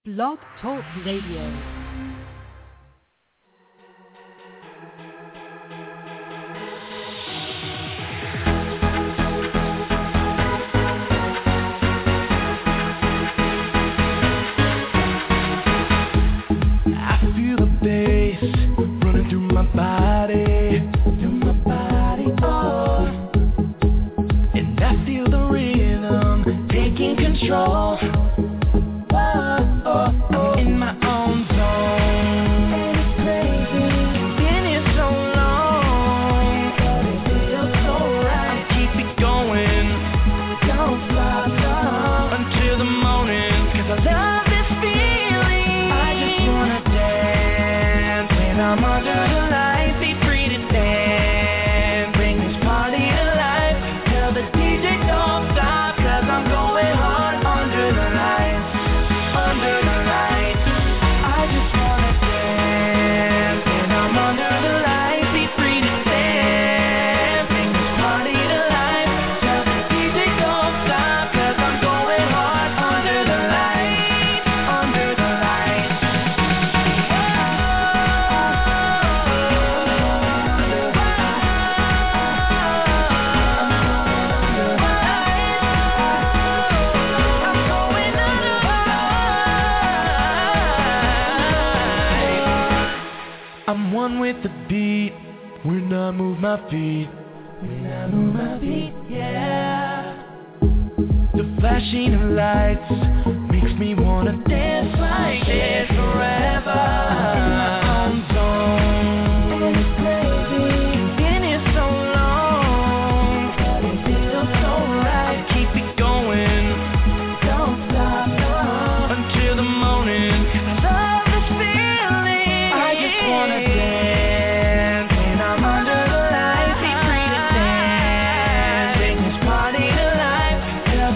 Blog Talk Radio.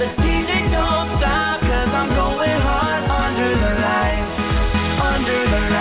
Under the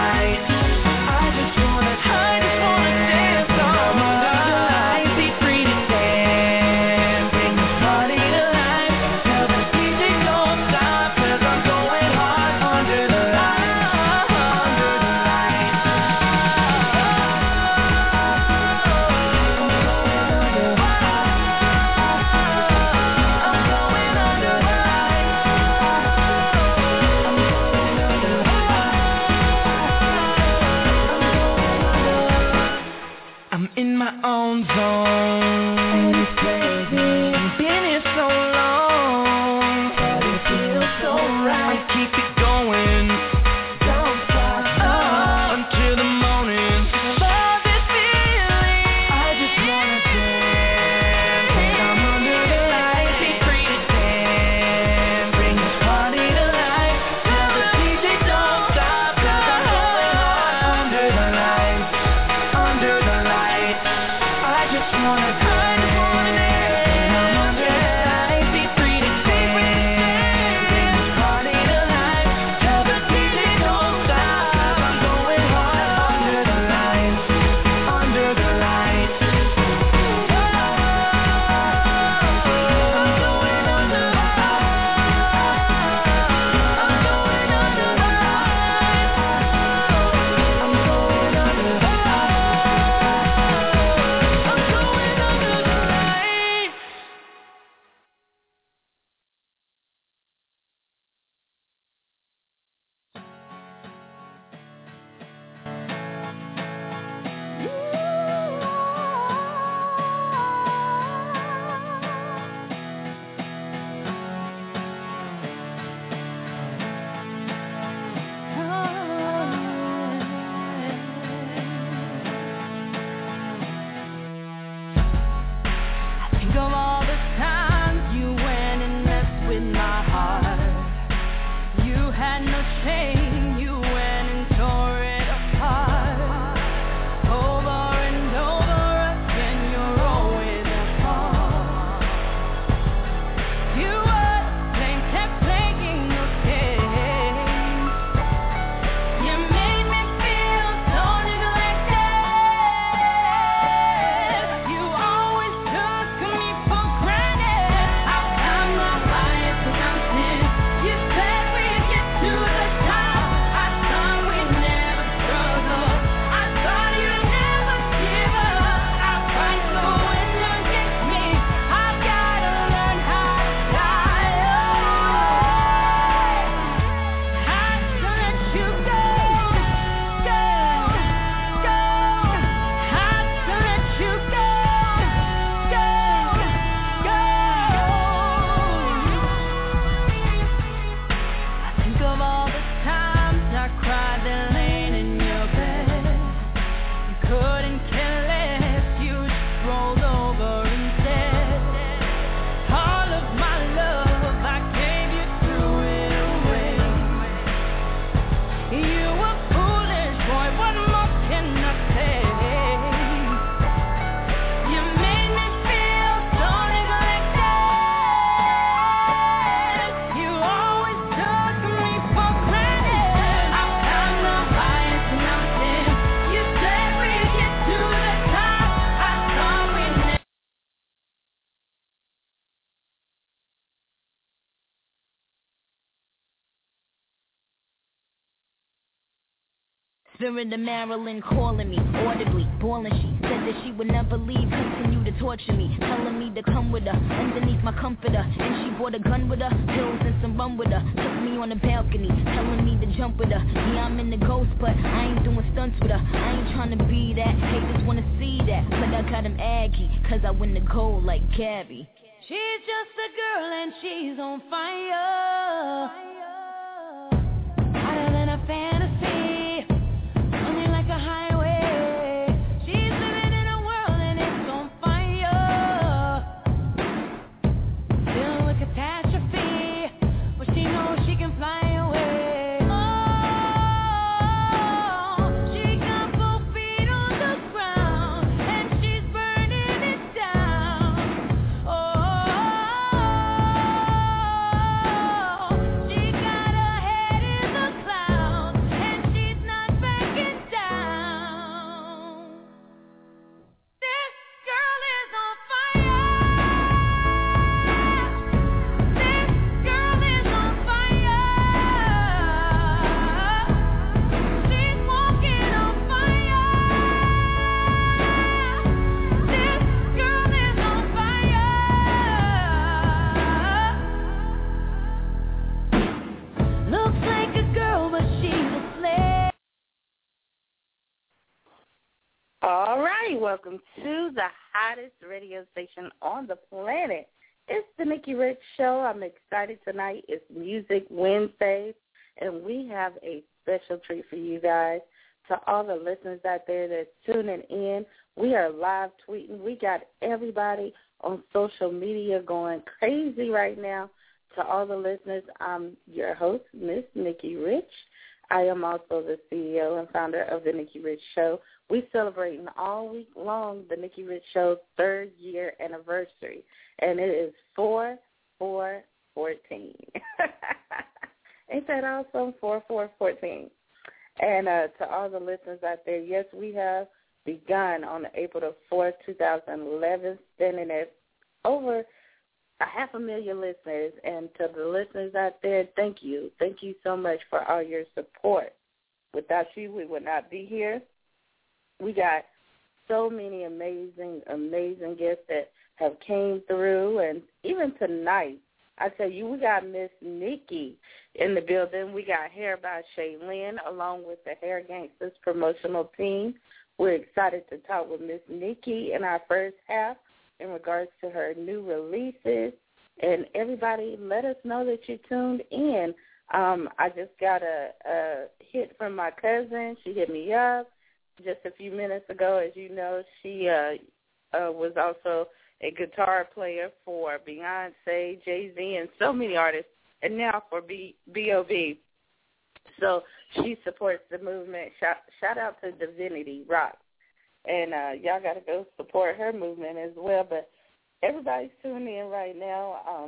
Spirit of Marilyn calling me, audibly, bawling. She said that she would never leave, continue to torture me, telling me to come with her, underneath my comforter. And she brought a gun with her, pills and some rum with her. Took me on the balcony, telling me to jump with her. Yeah, I'm in the ghost, but I ain't doing stunts with her. I ain't trying to be that, haters wanna see that. But I got him aggy, cause I win the gold like Gabby. She's just a girl and she's on fire, hotter than a fantasy, running like a highway. She's living in a world and it's on fire, dealing with catastrophe, but she knows she can fly away. All right, welcome to the hottest radio station on the planet. It's the Nikki Rich Show. I'm excited tonight. It's Music Wednesday, and we have a special treat for you guys. To all the listeners out there that's tuning in, we are live tweeting. We got everybody on social media going crazy right now. To all the listeners, I'm your host, Miss Nikki Rich. I am also the CEO and founder of the Nikki Rich Show. We're celebrating all week long the Nikki Rich Show's 3rd year anniversary, and it is 4/4/14. Ain't that awesome? 4/4/14. And to all the listeners out there, yes, we have begun on April the 4th, 2011, standing at over 500,000 listeners. And to the listeners out there, thank you. Thank you so much for all your support. Without you, we would not be here. We got so many amazing, amazing guests that have came through. And even tonight, I tell you, we got Miss Nikki in the building. We got Hair by Shaylin along with the Hair Gangsters promotional team. We're excited to talk with Miss Nikki in our first half in regards to her new releases. And everybody, let us know that you tuned in. I just got a hit from my cousin. She hit me up just a few minutes ago. As you know, she was also a guitar player for Beyonce, Jay-Z, and so many artists, and now for B.O.B. So she supports the movement. Shout out to Divinity Rock. And y'all got to go support her movement as well. But everybody's tuning in right now.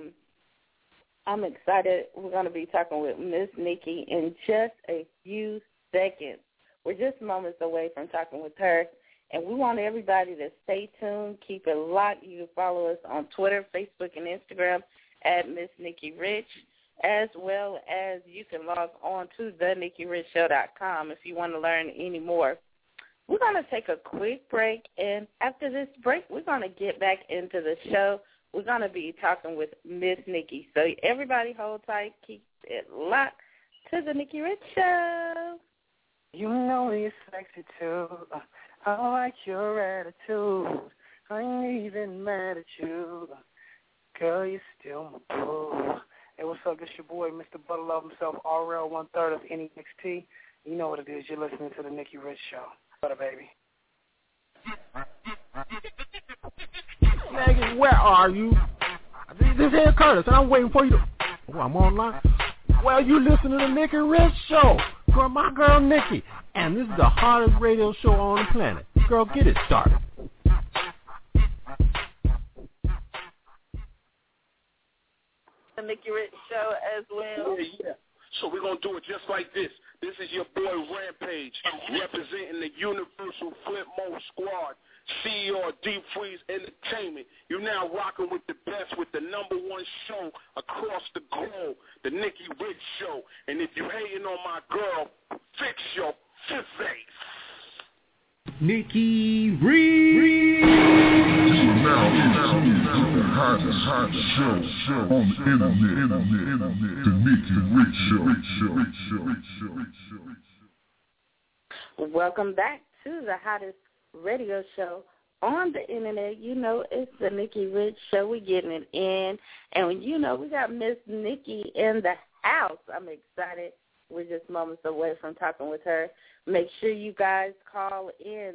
I'm excited. We're going to be talking with Miss Nikki in just a few seconds. We're just moments away from talking with her, and we want everybody to stay tuned, keep it locked. You can follow us on Twitter, Facebook, and Instagram at Miss Nikki Rich, as well as you can log on to thenikkirichshow.com if you want to learn any more. We're going to take a quick break, and after this break, we're going to get back into the show. We're going to be talking with Miss Nikki. So everybody hold tight, keep it locked to the Nikki Rich Show. You know you're sexy too. I like your attitude. I ain't even mad at you. Girl, you're still my boo. Hey, what's up? This your boy, Mr. Butter Love himself, RL 1/3 of NEXT. You know what it is. You're listening to the Nikki Rich Show. Butter, baby. Maggie, where are you? This is Curtis, and I'm waiting for you to... Oh, I'm online. Well, you listen to the Nikki Rich Show. Girl, my girl Nikki. And this is the hottest radio show on the planet. Girl, get it started. The Nikki Rich Show as well. Yeah. So we're going to do it just like this. This is your boy Rampage, representing the Universal Flip Mode Squad, CEO of Deep Freeze Entertainment. You're now rocking with the best, with the #1 show across the globe, the Nikki Rich Show. And if you're hating on my girl, fix your Nikki Reed. You are now in the hottest show on the internet. The Nikki Reed Show. Welcome back to the hottest radio show on the internet. You know, it's the Nikki Rich Show. We're getting it in. And, you know, we got Miss Nikki in the house. I'm excited. We're just moments away from talking with her. Make sure you guys call in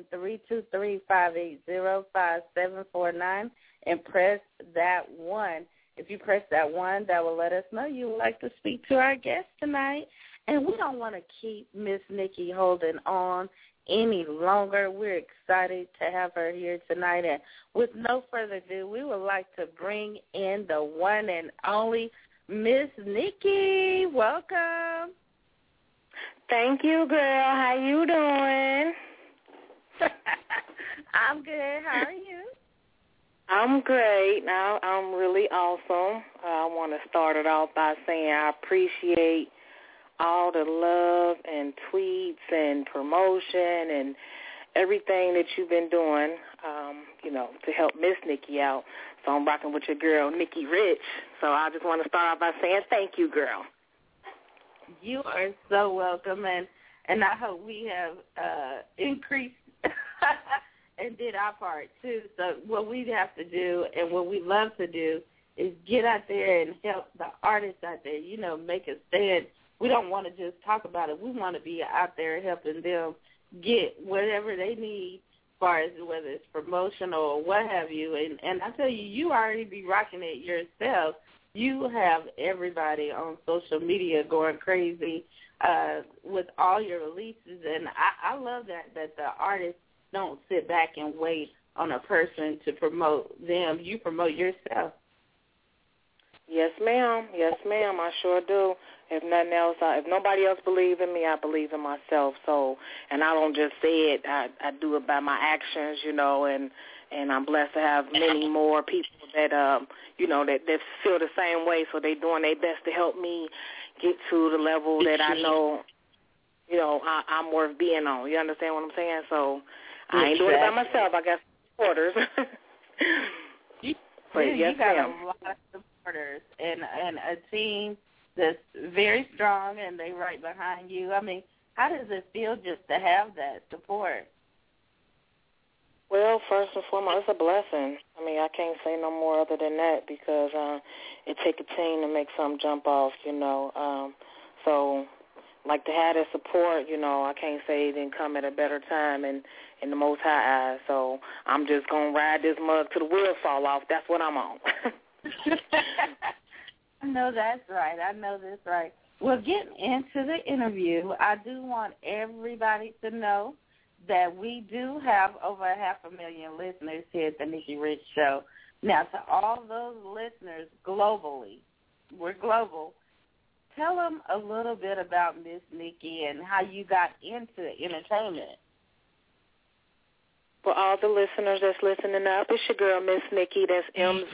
323-580-5749 and press that 1. If you press that 1, that will let us know you would like to speak to our guest tonight. And we don't want to keep Miss Nikki holding on any longer. We're excited to have her here tonight. And with no further ado, we would like to bring in the one and only Miss Nikki. Welcome. Thank you, girl. How you doing? I'm good. How are you? I'm great. Now I'm really awesome. I want to start it off by saying I appreciate all the love and tweets and promotion and everything that you've been doing, to help Miss Nikki out. So I'm rocking with your girl, Nikki Rich. So I just want to start off by saying thank you, girl. You are so welcome, and I hope we have increased and did our part, too. So what we have to do and what we love to do is get out there and help the artists out there, make a stand. We don't want to just talk about it. We want to be out there helping them get whatever they need as far as whether it's promotional or what have you. And I tell you, you already be rocking it yourself. You have everybody on social media going crazy with all your releases. And I love that the artists don't sit back and wait on a person to promote them. You promote yourself. Yes, ma'am. Yes, ma'am. I sure do. If nothing else, if nobody else believes in me, I believe in myself. So, and I don't just say it. I do it by my actions, and I'm blessed to have many more people that, that feel the same way. So they're doing their best to help me get to the level that I know, I'm worth being on. You understand what I'm saying? So I ain't doing it by myself. I got supporters. But yes, you got ma'am. a lot of supporters and a team that's very strong, and they right behind you. I mean, how does it feel just to have that support? Well, first and foremost, it's a blessing. I mean, I can't say no more other than that because it takes a team to make something jump off, So, like to have the support, I can't say it didn't come at a better time in the Most High eyes. So I'm just going to ride this mug till the wheels fall off. That's what I'm on. I know that's right. Well, getting into the interview, I do want everybody to know that we do have over 500,000 listeners here at the Nikki Rich Show. Now, to all those listeners globally, we're global, tell them a little bit about Miss Nikki and how you got into entertainment. For all the listeners that's listening up, it's your girl, Miss Nikki. That's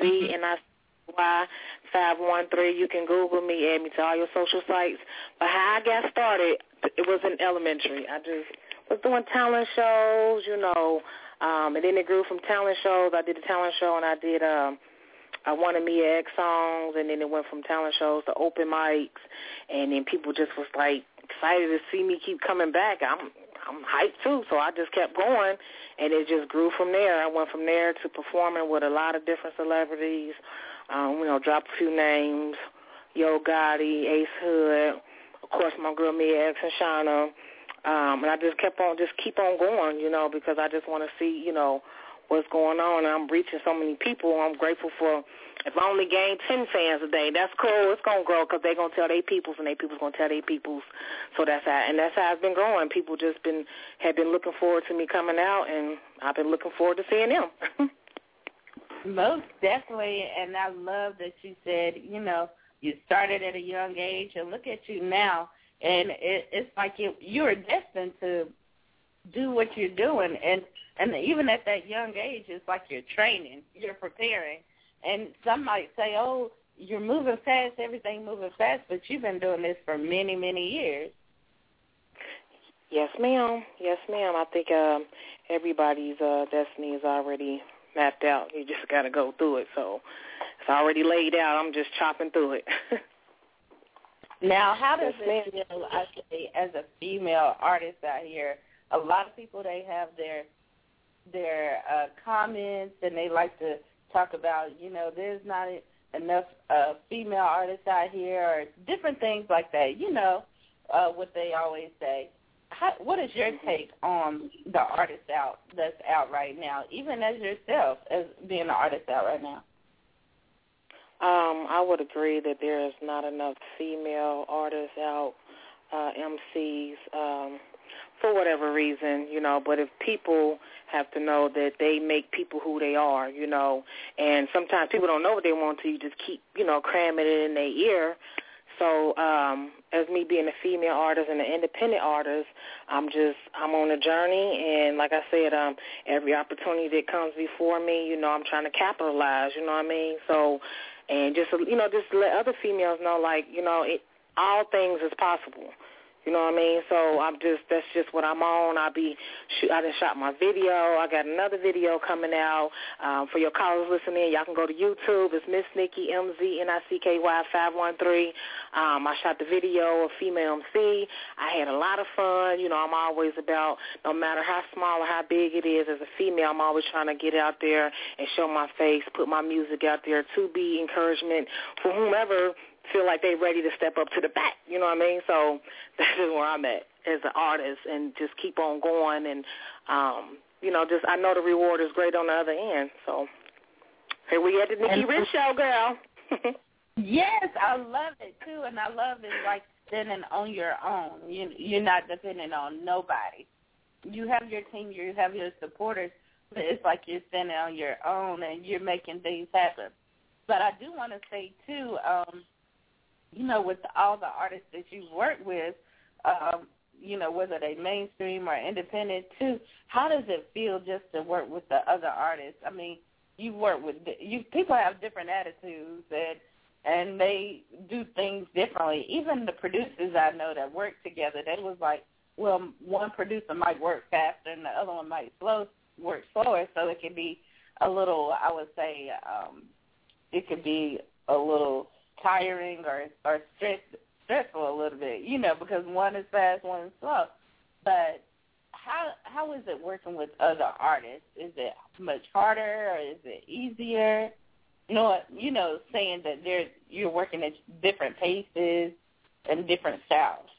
MZNICY513. You can Google me, add me to all your social sites. But how I got started, it was in elementary. I just was doing talent shows, and then it grew from talent shows. I did a talent show, and I did One of Me X songs, and then it went from talent shows to open mics, and then people just was, excited to see me keep coming back. I'm hyped, too, so I just kept going, and it just grew from there. I went from there to performing with a lot of different celebrities, drop a few names, Yo Gotti, Ace Hood, of course my girl Mia X and Shauna, and I just keep on going, because I just want to see, what's going on. And I'm reaching so many people. I'm grateful for, if I only gain 10 fans a day, that's cool. It's going to grow because they're going to tell their peoples, and their people's going to tell their peoples. So that's how it's been growing. People have been looking forward to me coming out, and I've been looking forward to seeing them. Most definitely, and I love that you said, you started at a young age, and look at you now. And it's like you are destined to do what you're doing. And even at that young age, it's like you're training, you're preparing. And some might say, oh, you're moving fast, everything moving fast, but you've been doing this for many, many years. Yes, ma'am. Yes, ma'am. I think everybody's destiny is already mapped out. You just got to go through it. So it's already laid out. I'm just chopping through it. Now, how does it feel, I say, as a female artist out here? A lot of people, they have their comments, and they like to talk about, there's not enough female artists out here, or different things like that, what they always say. What is your take on the artist that's out right now, even as yourself, as being an artist out right now? I would agree that there is not enough female artists out, MCs, for whatever reason, but if people have to know that they make people who they are, and sometimes people don't know what they want to, you just keep, cramming it in their ear. So as me being a female artist and an independent artist, I'm on a journey, and like I said, every opportunity that comes before me, I'm trying to capitalize, you know what I mean? So, and just let other females know, all things is possible. You know what I mean? So that's just what I'm on. I just shot my video. I got another video coming out. For your callers listening, y'all can go to YouTube. It's Miss Nikki, MZNICKY 513. I shot the video of Female MC. I had a lot of fun. I'm always about, no matter how small or how big it is, as a female, I'm always trying to get out there and show my face, put my music out there to be encouragement for whomever feel like they're ready to step up to the bat, you know what I mean? So that's just where I'm at as an artist, and just keep on going, and, I know the reward is great on the other end. So here we at the Nikki Rich Show, girl. Yes, I love it, too, and I love it, like, standing on your own. You're not dependent on nobody. You have your team, you have your supporters, but it's like you're standing on your own, and you're making things happen. But I do want to say, too, with all the artists that you've worked with, whether they mainstream or independent too, how does it feel just to work with the other artists? I mean, you work with people have different attitudes, and they do things differently. Even the producers I know that work together, they was like, well, one producer might work faster and the other one might work slower, so it can be a little, I would say, it could be a little tiring or stressful a little bit, because one is fast, one is slow. But how is it working with other artists? Is it much harder, or is it easier? Saying that you're working at different paces and different styles.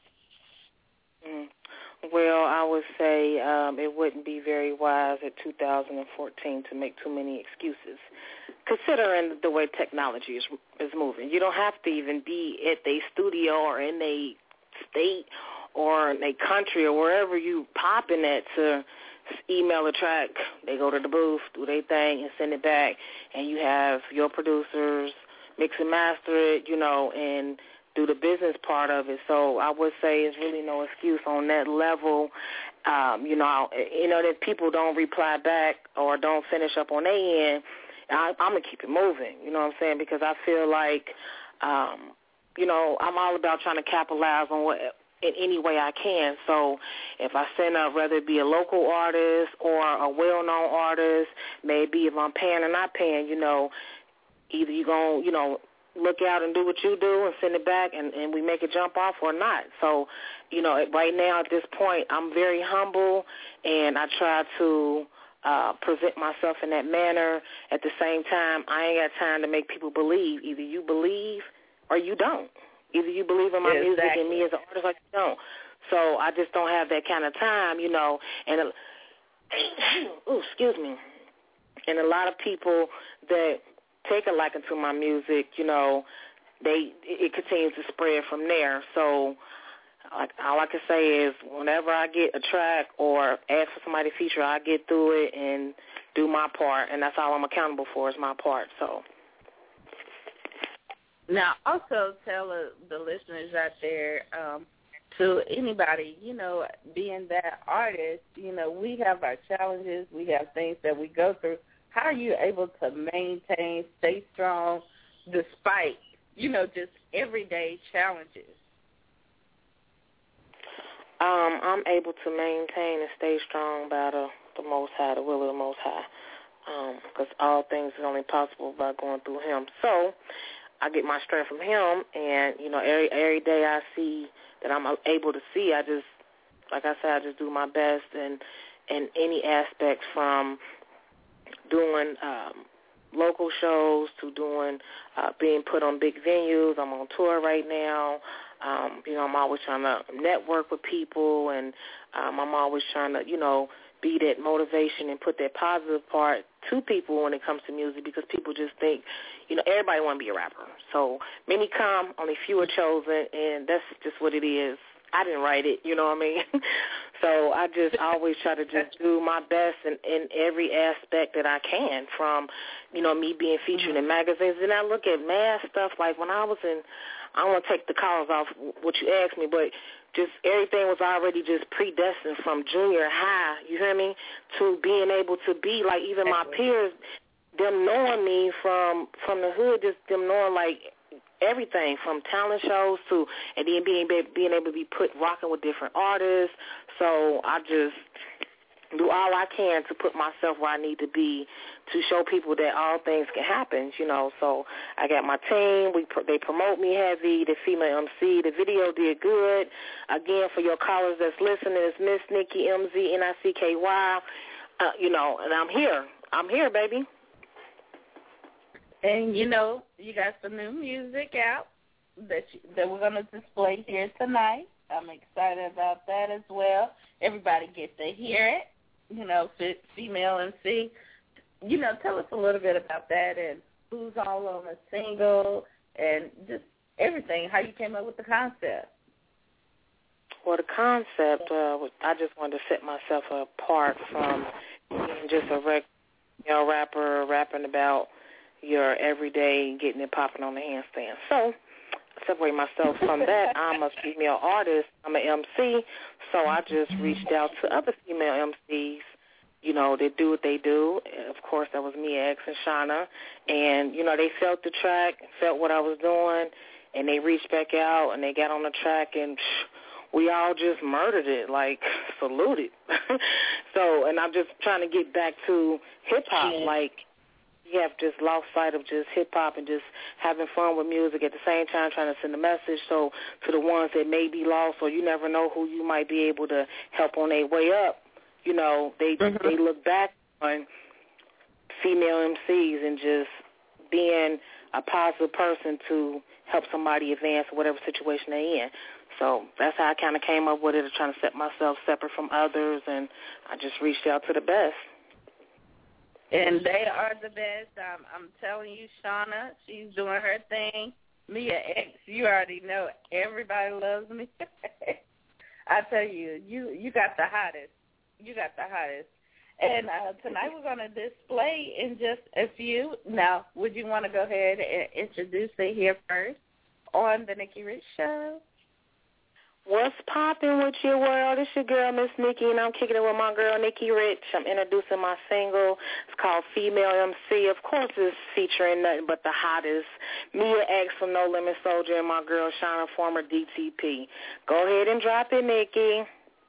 Well, I would say it wouldn't be very wise at 2014 to make too many excuses, considering the way technology is moving. You don't have to even be at the studio or in a state or in a country or wherever you popping at to email a track. They go to the booth, do their thing, and send it back, and you have your producers mix and master it, and do the business part of it. So I would say it's really no excuse on that level. That people don't reply back or don't finish up on their end. I'm going to keep it moving, you know what I'm saying, because I feel like, I'm all about trying to capitalize on in any way I can. So if I send up, whether it be a local artist or a well-known artist, maybe if I'm paying or not paying, either you're going to, look out and do what you do and send it back and we make it jump off or not. So, right now at this point, I'm very humble, and I try to present myself in that manner. At the same time, I ain't got time to make people believe. Either you believe or you don't. Either you believe in my music and me as an artist or you don't. So I just don't have that kind of time, and excuse me. And a lot of people that take a liking to my music, it continues to spread from there. So all I can say is whenever I get a track or ask for somebody to feature, I get through it and do my part, and that's all I'm accountable for is my part. So now, also tell the listeners out there, to anybody, being that artist, we have our challenges, we have things that we go through. How are you able to maintain, stay strong, despite, just everyday challenges? I'm able to maintain and stay strong by the Most High, the will of the Most High, because all things are only possible by going through Him. So I get my strength from Him, and, you know, every day I see that I'm able to see, I just, like I said, I just do my best in any aspect, from doing local shows to doing being put on big venues. I'm on tour right now. You know, I'm always trying to network with people, and I'm always trying to, you know, be that motivation and put that positive part to people when it comes to music, because people just think, you know, everybody want to be a rapper. So many come, only few are chosen, and that's just what it is. I didn't write it, you know what I mean? So I just always try to just do my best in every aspect that I can, from, you know, me being featured in magazines. And I look at mad stuff, like when I was in, I don't want to take the calls off what you asked me, but just everything was already just predestined from junior high, you hear me, to being able to be, like, even my peers, them knowing me from the hood, just them knowing, like, everything from talent shows to, and then being able to be rocking with different artists. So I just do all I can to put myself where I need to be, to show people that all things can happen, you know. So I got my team. They promote me heavy, the female MC. The video did good. Again, for your callers that's listening, it's Miss Nikki, MZNICKY. You know, and I'm here. I'm here, baby. And, you know, you got some new music out that we're going to display here tonight. I'm excited about that as well. Everybody gets to hear it, you know, female MC. You know, tell us a little bit about that and who's all on the single and just everything, how you came up with the concept. Well, the concept, I just wanted to set myself apart from being just a regular rapper rapping about your everyday getting it popping on the handstand. So I separate myself from that. I'm a female artist. I'm an MC. So I just reached out to other female MCs, you know, that do what they do. Of course, that was Mia X and Shauna. And, you know, they felt the track, felt what I was doing, and they reached back out and they got on the track, and we all just murdered it, like, saluted. So, and I'm just trying to get back to hip-hop, like, we have just lost sight of just hip-hop and just having fun with music at the same time, trying to send a message. So to the ones that may be lost, or you never know who you might be able to help on their way up, you know, they look back on female MCs and just being a positive person to help somebody advance whatever situation they're in. So that's how I kind of came up with it, trying to set myself separate from others, and I just reached out to the best. And they are the best. I'm telling you, Shauna, she's doing her thing. Mia X, you already know, everybody loves me. I tell you, you got the hottest. You got the hottest. And tonight we're going to display in just a few. Now, would you want to go ahead and introduce it here first on the Nikki Rich Show? What's popping with your world? It's your girl, Miss Nikki, and I'm kicking it with my girl, Nikki Rich. I'm introducing my single. It's called Female MC. Of course, it's featuring nothing but the hottest Mia X from No Limit Soldier and my girl, Shauna, former DTP. Go ahead and drop it, Nikki.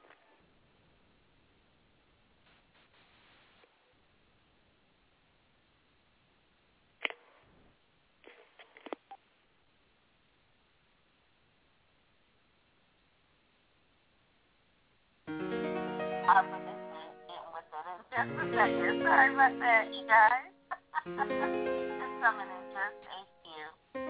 Just a second. Sorry about that, you guys. It's coming in just a few.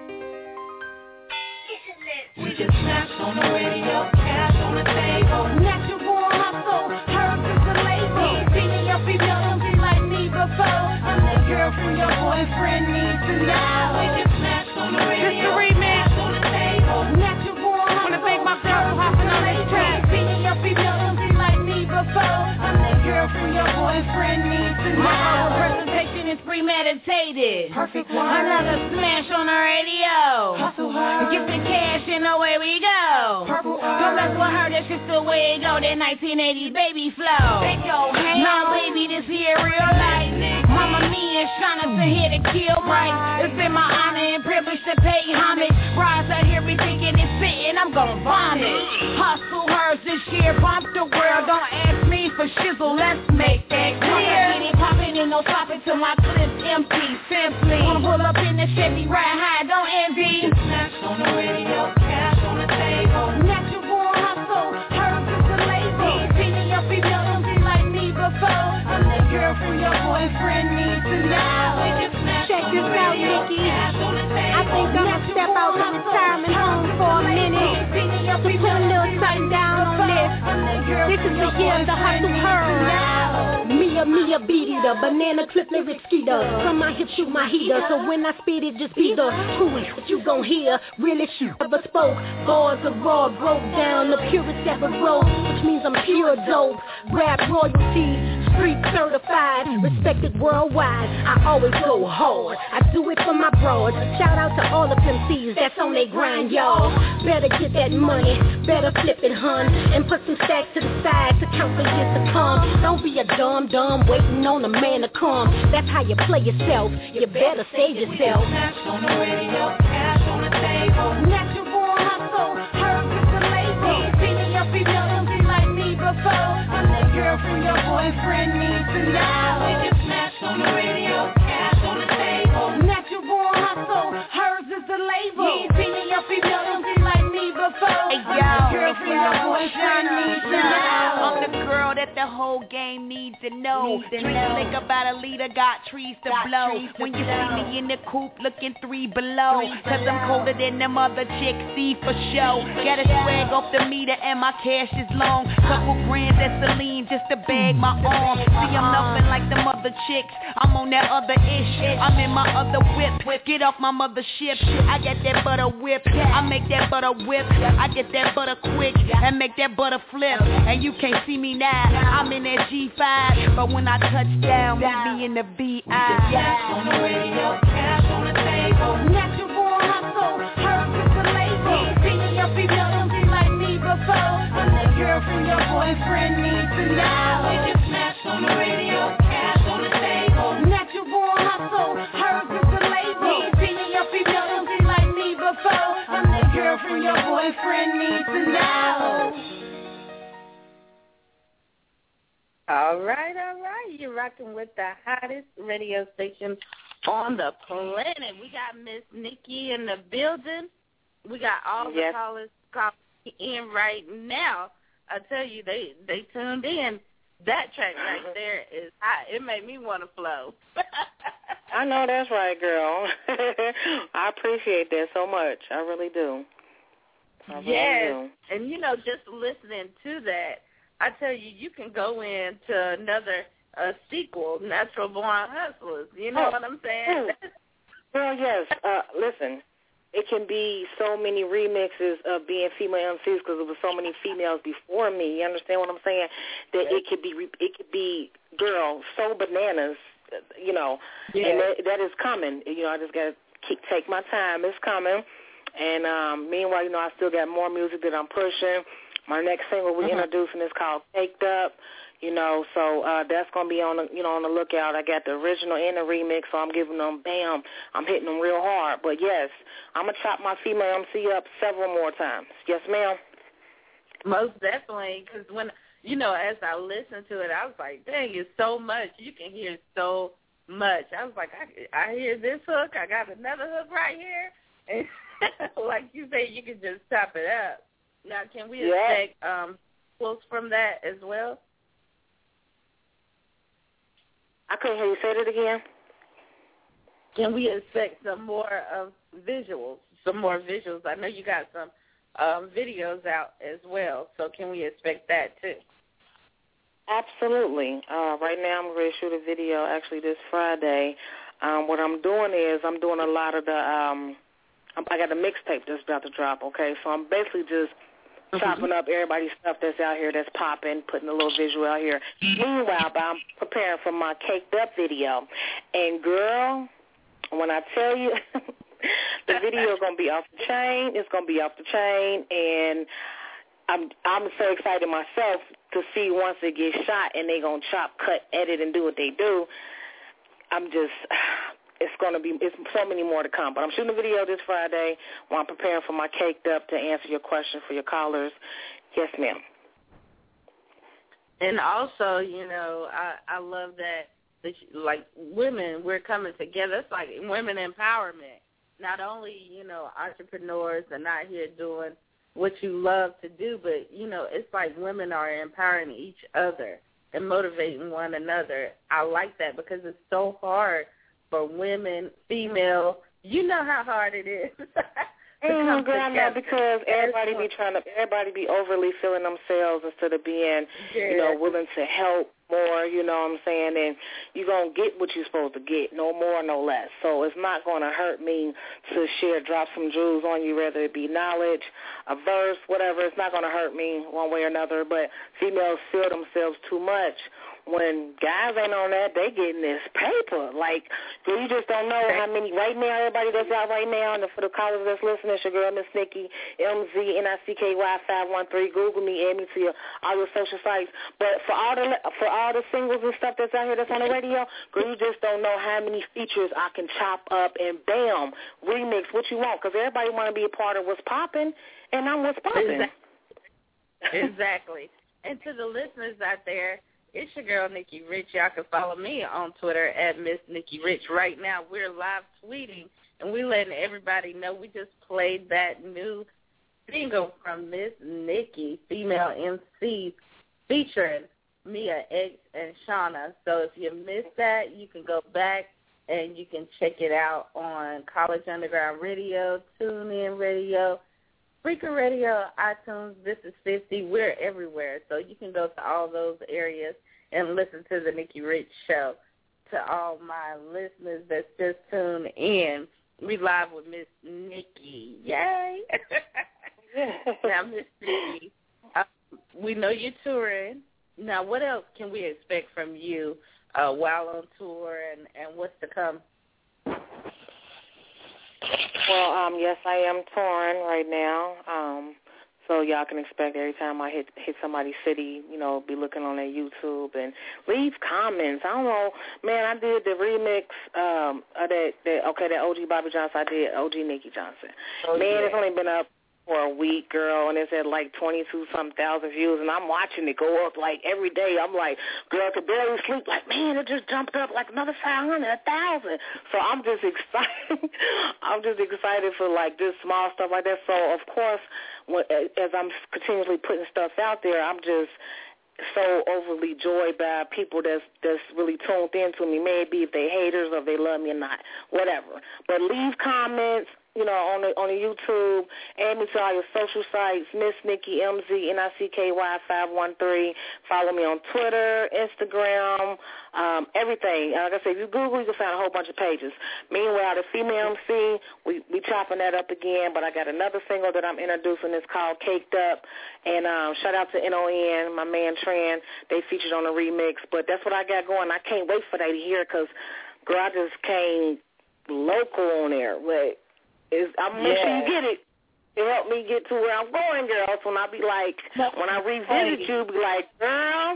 We just smashed on the radio, cash on the table. Natural hustle, herbs is the label. Beating your female MC like me before. I'm the girl from your boyfriend needs to know. We just smashed on the radio, just a remix on the table. Natural hustle, wanna thank my girl hopping on this track. Beating your female MC like me before. Girl from your boyfriend needs to know. My whole presentation is premeditated. Perfect one. Another smash on the radio. Hustle her. Get the cash and away we go. Purple don't mess with her, that's just the way it go. That 1980s baby flow. Take your hand. Now baby, this here real life. Mama, me and Shauna to here to kill right. It's been my honor and privilege to pay homage. Rise out here, we thinking it's fitting. and I'm gonna vomit. Hustle hers this year, bump the world. Don't ask me for shizzle, let's make that clear. Get it poppin' and no stopping till my clip's empty. Simply wanna pull up in the Chevy, ride high, don't envy. Snacks on the radio, cash on the table. Natural born hustle, hers is the label. Feeling up, be melody like me before. I'm the girl from your boyfriend needs to know. Check this out, Nikki. I think I'm gonna step out the retirement home for a minute to put a little something down on this. This is the year of the hustle her. Mia beat eater, banana clip lyric skeeter. From my hip shoot my heater, so when I speed it just be the who is what you gon' hear. Really shoot never spoke, bars of raw broke down, the purest ever wrote, which means I'm pure dope. Rap royalty, street certified, respected worldwide. I always go hard, I do it for my broads. Shout out to all the MCs that's on they grind, y'all. Better get that money, better flip it, hun, and put some stacks to the side to count for years to come. Don't be a dumb waiting on a man to come. That's how you play yourself, you better save yourself. Cash on the radio, cash on the table. Natural born hustle, hers is the label. Feeling up, be melody like me before. I'm the girl from your boyfriend needs to know. We just smash on the radio, cash on the table. Natural born hustle, hers is the label. Feeling up, be melody like me before. Hey, I'm the girl from your boyfriend needs to know. I'm the girl that the whole game needs to know. Drink lick about a liter, got trees to blow. When you see me in the coupe looking 3 below, cause I'm colder than them other chicks, see for show. Get a swag off the meter and my cash is long. Couple grand at Celine just to bag my arm. See, I'm nothing like them other chicks, I'm on that other ish. I'm in my other whip, get off my mothership. I get that butter whip, I make that butter whip. I get that butter quick and make that butter flip. And you can't see me now, I'm in that G5, but when I touch down, meet me in the VI. Cash on the radio, cash on the table. Natural born hustle, hers is the label. Feeling up, be melody like me before. I'm the girl from your boyfriend needs to know. We just smash on the radio, cash on the table. Natural born hustle, hers is the label. Feeling up, be melody like me before. I'm the girl from your boyfriend needs to know. All right. You're rocking with the hottest radio station on the planet. We got Miss Nikki in the building. We got all the callers calling in right now. I tell you, they tuned in. That track right there is hot. It made me want to flow. I know that's right, girl. I appreciate that so much. I really do. I really do. And, just listening to that, I tell you, you can go into another sequel, Natural Born Hustlers. You know what I'm saying? Well, yes. Listen, it can be so many remixes of being female MCs because there were so many females before me. You understand what I'm saying? That it could be, girl, so bananas, and that is coming. I just got to take my time. It's coming. And meanwhile, I still got more music that I'm pushing. My next single we're introducing is called Caked Up, so that's going to be on the lookout. I got the original and the remix, so I'm giving them, bam, I'm hitting them real hard. But, yes, I'm going to chop my female MC up several more times. Yes, ma'am? Most definitely, because when, as I listened to it, I was like, dang, it's so much. You can hear so much. I was like, I hear this hook. I got another hook right here. And like you say, you can just chop it up. Now, can we expect quotes from that as well? I couldn't hear you. Say that again. Can we expect some more visuals? I know you got some videos out as well, so can we expect that too? Absolutely. Right now I'm ready to shoot a video actually this Friday. What I'm doing is I'm doing a lot of the I got a mixtape that's about to drop, okay? So I'm basically just chopping up everybody's stuff that's out here that's popping, putting a little visual out here. Meanwhile, I'm preparing for my Caked Up video. And, girl, when I tell you, the video is going to be off the chain. It's going to be off the chain. And I'm so excited myself to see once it gets shot and they going to chop, cut, edit, and do what they do. it's so many more to come. But I'm shooting a video this Friday while I'm preparing for my Caked Up to answer your question for your callers. Yes, ma'am. And also, you know, I love that, like, women, we're coming together. It's like women empowerment. Not only, you know, entrepreneurs are not here doing what you love to do, but, you know, it's like women are empowering each other and motivating one another. I like that because it's so hard for women, female. You know how hard it is. Girl, I know, because everybody be overly feeling themselves instead of being, you know, willing to help more, you know what I'm saying, and you're going to get what you're supposed to get, no more, no less. So it's not going to hurt me to drop some jewels on you, whether it be knowledge, a verse, whatever. It's not going to hurt me one way or another, but females feel themselves too much. When guys ain't on that, they getting this paper. Like, you just don't know how many. Right now, everybody that's out right now, and for the callers that's listening, it's your girl, Miss Nikki, MZNICKY513. Google me, add me to all your social sites. But for all the singles and stuff that's out here that's on the radio, girl, you just don't know how many features I can chop up and bam, remix what you want. Because everybody want to be a part of what's popping, and I'm what's popping. Exactly. And to the listeners out there, it's your girl, Nikki Rich. Y'all can follow me on Twitter at Miss Nikki Rich. Right now, we're live tweeting, and we're letting everybody know we just played that new single from Miss Nikki, female MC, featuring Mia X and Shauna. So if you missed that, you can go back and you can check it out on College Underground Radio, TuneIn Radio, Spreaker Radio, iTunes, This Is 50. We're everywhere. So you can go to all those areas and listen to the Nikki Rich Show. To all my listeners that's just tuned in, we live with Miss Nikki. Yay! Now, Miss Nikki, we know you're touring. Now, what else can we expect from you while on tour, and what's to come? Well, yes, I am touring right now. So y'all can expect every time I hit somebody's city, you know, be looking on their YouTube and leave comments. I don't know, man. I did the remix of that OG Bobby Johnson. I did OG Nikki Johnson. It's only been up for a week, girl, and it's at like 22-something thousand views, and I'm watching it go up like every day. I'm like, girl, I could barely sleep. Like, man, it just jumped up like another 500, 1,000. So I'm just excited. I'm just excited for like this small stuff like that. So of course, as I'm continuously putting stuff out there, I'm just so overly joyed by people that's really tuned in to me. Maybe if they haters or if they love me or not, whatever. But leave comments, you know, on the YouTube, add me to all your social sites, Miss Nikki, MZNICKY513. Follow me on Twitter, Instagram, everything. Like I said, if you Google, you can find a whole bunch of pages. Meanwhile, the female MC, we chopping that up again, but I got another single that I'm introducing. It's called Caked Up, and shout out to NON, my man Tran. They featured on the remix, but that's what I got going. I can't wait for that to hear because, girl, I just came local on there, but I'm make sure you get it. It helped me get to where I'm going, girl. So when I be like, when I revisit you, be like, girl.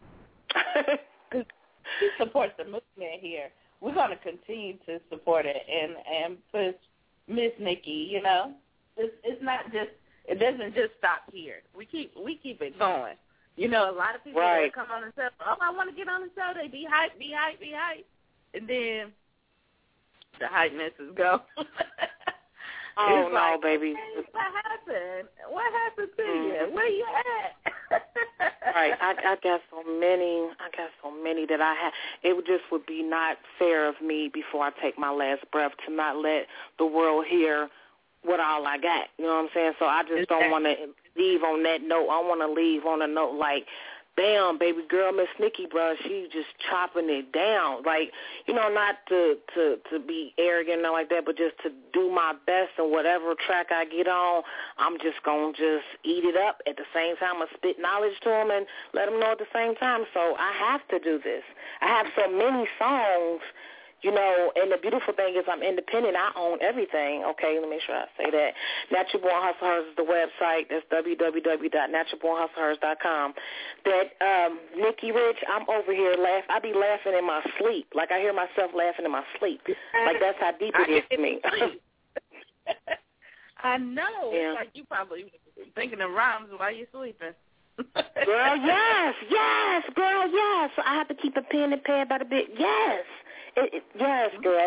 To support the movement here. We're going to continue to support it and push Miss Nikki, you know. It's not just, it doesn't just stop here. We keep it going. You know, a lot of people that come on and say, oh, I want to get on the show. They be hype. And then the hypeness is gone. Oh, no, like, baby. Hey, what happened to you? Where you at? Right. I got so many that I have. It would be not fair of me before I take my last breath to not let the world hear what all I got. You know what I'm saying? So I just don't want to leave on that note. I want to leave on a note like, bam, baby girl, Miss Nikki, bro, she just chopping it down. Like, you know, not to be arrogant or like that, but just to do my best and whatever track I get on, I'm just going to just eat it up. At the same time, I spit knowledge to them and let them know at the same time. So I have to do this. I have so many songs, you know, and the beautiful thing is I'm independent. I own everything. Okay, let me make sure I say that. Natural Born Hustlers is the website. That's www.naturalbornhustlers.com. That Nikki Rich, I'm over here laughing. I be laughing in my sleep. Like I hear myself laughing in my sleep. Like that's how deep it is to me. I know. Yeah. It's like you probably thinking of rhymes while you're sleeping. Girl, yes, girl, yes. I have to keep a pen and pad by the bit. Yes, yes, girl.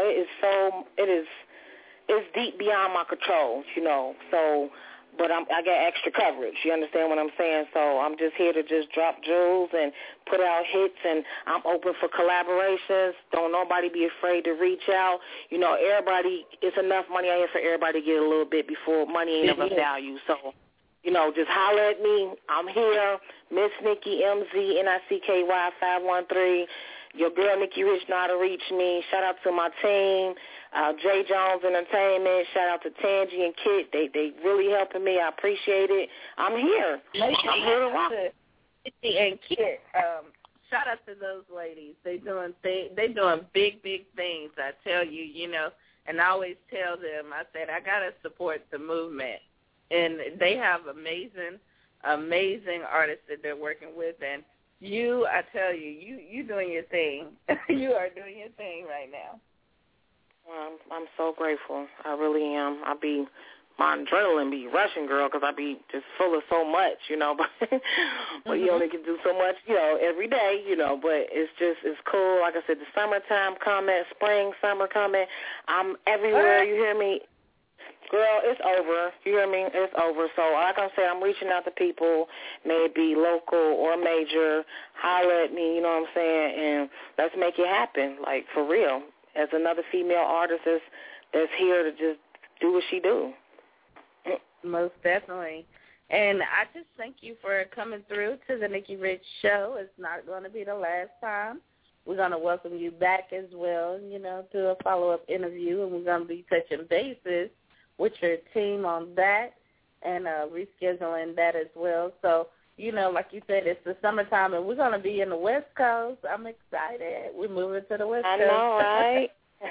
It's deep beyond my control, you know. So, but I got extra coverage. You understand what I'm saying? So I'm just here to just drop jewels and put out hits, and I'm open for collaborations. Don't nobody be afraid to reach out. You know, everybody. It's enough money out here for everybody to get a little bit before money ain't of a value. So. You know, just holler at me. I'm here, Miss Nikki, MZNICKY 513. Your girl Nikki Rich know how to reach me. Shout out to my team, J. Jones Entertainment. Shout out to Tangi and Kit. They really helping me. I appreciate it. I'm here. I'm here to rock. Nikki and Kit, shout out to those ladies. They doing big things. I tell you, you know, and I always tell them. I said I gotta support the movement. And they have amazing artists that they're working with. And you, I tell you, you doing your thing. You are doing your thing right now. Well, I'm so grateful. I really am. My adrenaline be rushing, girl, because I be just full of so much, you know. But you only can do so much, you know, every day, you know. But it's cool. Like I said, the summertime coming, spring, summer coming. I'm everywhere. You hear me? Girl, it's over. You hear me? It's over. So like I said, I'm reaching out to people, may it be local or major. Holler at me, you know what I'm saying? And let's make it happen, like for real. As another female artist that's here to just do what she do. Most definitely. And I just thank you for coming through to the Nikki Rich Show. It's not going to be the last time. We're going to welcome you back as well, you know, to a follow-up interview, and we're going to be touching bases with your team on that and rescheduling that as well. So, you know, like you said, it's the summertime, and we're going to be in the West Coast. I'm excited. We're moving to the West Coast. I know, right?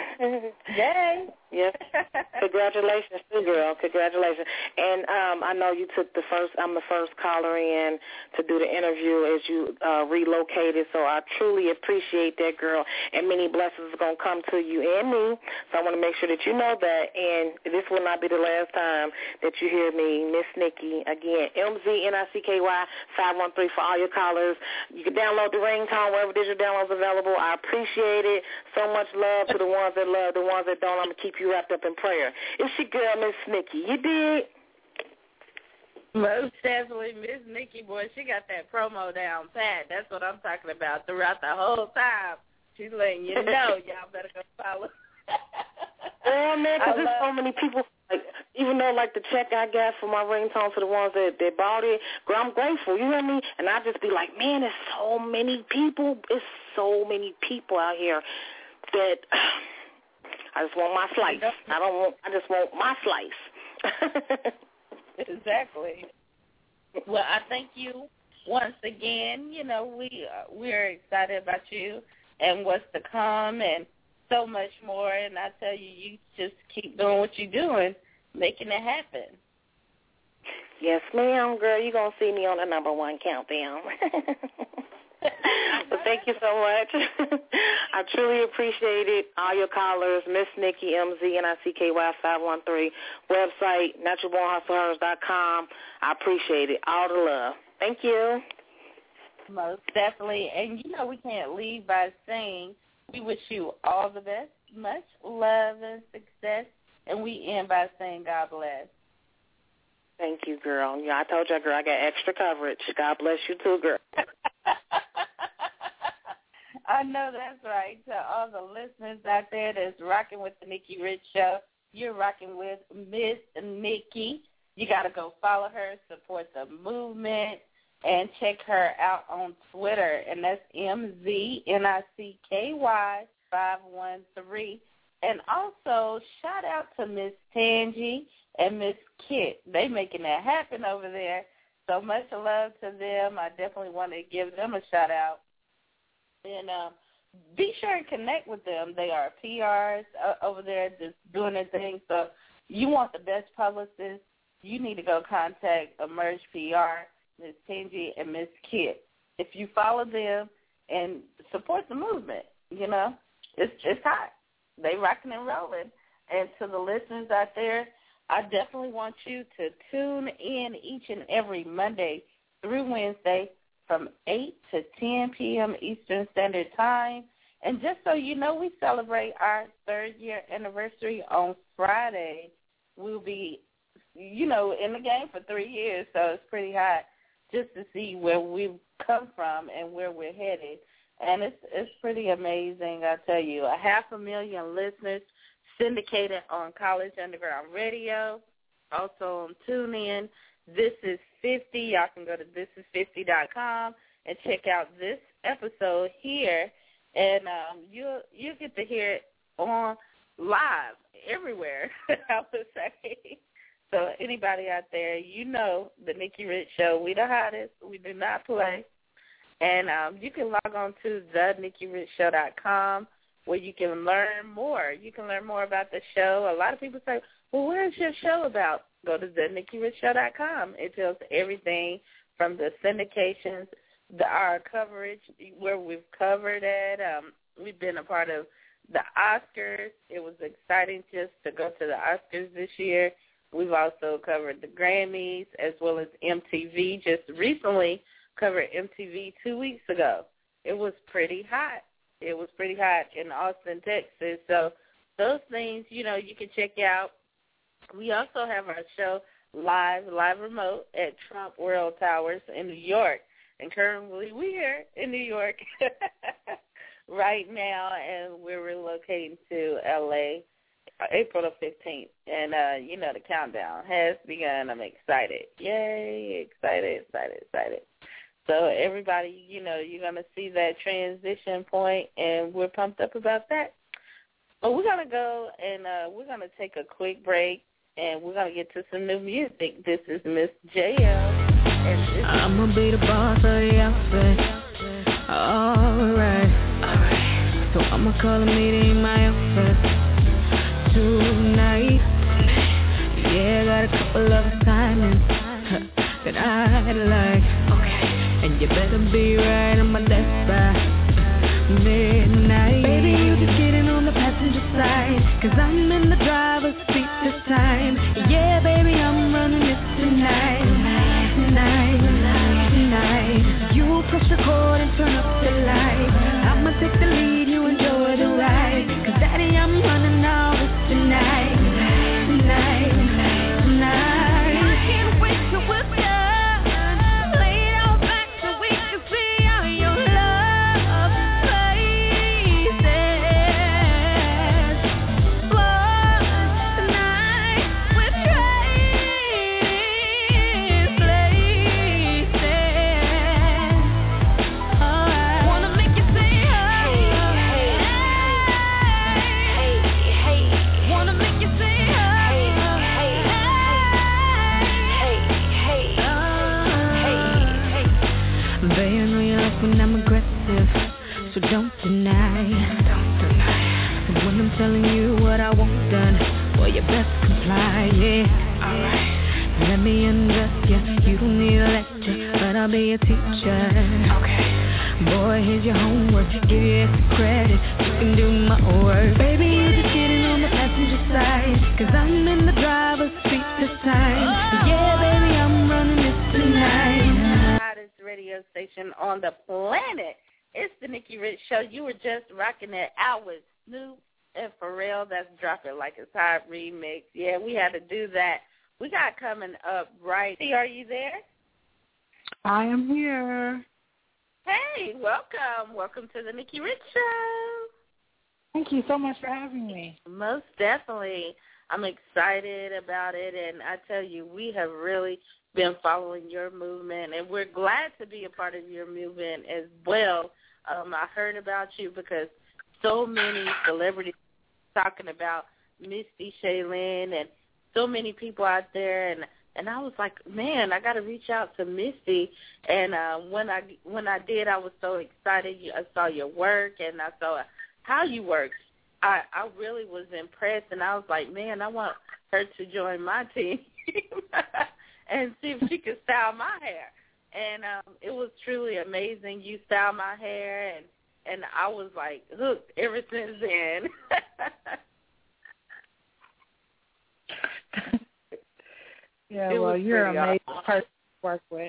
Yay. Yes. Congratulations too, girl. Congratulations. And I know you took I'm the first caller in to do the interview as you relocated, so I truly appreciate that, girl. And many blessings are going to come to you and me, so I want to make sure that you know that. And this will not be the last time that you hear me, Miss Nikki. Again, MZNICKY 513 for all your callers. You can download the ringtone wherever digital downloads available. I appreciate it. So much love to the ones that love, the ones that don't. I'm going to keep you wrapped up in prayer. It's your girl, Miss Nikki. You did? Most definitely, Miss Nikki, boy, she got that promo down pat. That's what I'm talking about throughout the whole time. She's letting you know, y'all better go follow. Yeah, man, because there's so many people, like, even though, like, the check I got for my ringtone for the ones that bought it, girl, I'm grateful, you hear me? And I just be like, man, there's so many people. It's so many people out here that I just want my slice. I just want my slice. Exactly. Well, I thank you once again. You know, we're excited about you and what's to come and so much more. And I tell you, you just keep doing what you're doing, making it happen. Yes, ma'am, girl. You're going to see me on the number one countdown. Well, thank you so much. I truly appreciate it. All your callers, Miss Nikki, MZNICKY 513, website, naturalbornhustlehers.com. I appreciate it. All the love. Thank you. Most definitely. And, you know, we can't leave by saying we wish you all the best, much love and success, and we end by saying God bless. Thank you, girl. Yeah, I told you, girl, I got extra coverage. God bless you too, girl. I know that's right. To all the listeners out there that's rocking with the Nikki Rich Show, you're rocking with Miss Nikki. You got to go follow her, support the movement, and check her out on Twitter. And that's MZNICKY 513. And also, shout out to Miss Tangi and Miss Kit. They making that happen over there. So much love to them. I definitely want to give them a shout out. And be sure and connect with them. They are PRs over there just doing their thing. So you want the best publicist, you need to go contact Emerge PR, Miss Tangi and Miss Kit. if you follow them and support the movement, you know, it's hot. They rocking and rolling. And to the listeners out there, I definitely want you to tune in each and every Monday through Wednesday from 8 to 10 p.m. Eastern Standard Time. And just so you know, we celebrate our 3rd-year anniversary on Friday. We'll be, you know, in the game for 3 years, so it's pretty hot just to see where we've come from and where we're headed. And it's pretty amazing, I tell you. 500,000 listeners syndicated on College Underground Radio, also on TuneIn. This is 50. Y'all can go to thisis50.com and check out this episode here, and you'll get to hear it on live everywhere, I would say. So anybody out there, you know the Nikki Rich Show. We the hottest. We do not play. And you can log on to thenikkirichshow.com where you can learn more. You can learn more about the show. A lot of people say, well, what is your show about? Go to thenikkirichshow.com. It tells everything from the syndications, our coverage, where we've covered it. We've been a part of the Oscars. It was exciting just to go to the Oscars this year. We've also covered the Grammys as well as MTV. Just recently covered MTV 2 weeks ago. It was pretty hot. It was pretty hot in Austin, Texas. So those things, you know, you can check out. We also have our show live remote at Trump World Towers in New York. And currently we're in New York right now, and we're relocating to L.A. April the 15th. And, you know, the countdown has begun. I'm excited. Yay, excited. So everybody, you know, you're going to see that transition point, and we're pumped up about that. But we're going to go and we're going to take a quick break, and we're going to get to some new music. This is Miss JL. I'm going to be the boss of the outfit. All right. So I'm going to call a meeting in my office tonight. Yeah, got a couple of assignments that I'd like. Okay. And you better be right on my desk by midnight. Baby, you just getting on the passenger side, 'cause I'm in the driver's seat this time. Yeah, baby, I'm running it tonight. You push the cord and turn up the light. I'ma take the lead, you enjoy the ride. 'Cause daddy, I'm running all this tonight. I can't wait till we're done. Lay down back so we can see all your love places. For tonight, we're trading places. Alright. Wanna make you say hey. Wanna make you say Babe, I know you like when I'm aggressive, so don't deny. And when I'm telling you what I want done, well, you best comply, yeah. Alright. Let me undress you, you don't need a lecture, but I'll be a teacher. Okay. Boy, here's your homework, give you extra credit, you can do my work. Baby, you just getting on the passenger side, 'cause I'm in the driver's seat this time. Yeah, baby, I'm running it tonight. Hottest radio station on the planet. It's the Nikki Rich Show. You were just rocking it out with Snoop and Pharrell. That's Drop It Like It's Hot remix. Yeah, we had to do that. We got coming up right. Are you there? I am here. Hey, welcome. Welcome to the Nikki Rich Show. Thank you so much for having me. Most definitely. I'm excited about it, and I tell you, we have really been following your movement, and we're glad to be a part of your movement as well. I heard about you because so many celebrities talking about Misty Shaylin and so many people out there, and I was like, man, I got to reach out to Misty. And when I did, I was so excited. I saw your work, and I saw how you work. I really was impressed, and I was like, man, I want her to join my team and see if she could style my hair. and it was truly amazing. You styled my hair, and I was like hooked ever since then. Yeah, well, you're an amazing person to work with.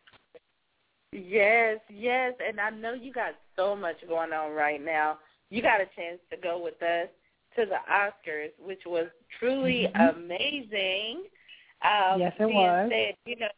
Yes, and I know you got so much going on right now. You got a chance to go with us to the Oscars, which was truly amazing. Yes, it was. Said, you know,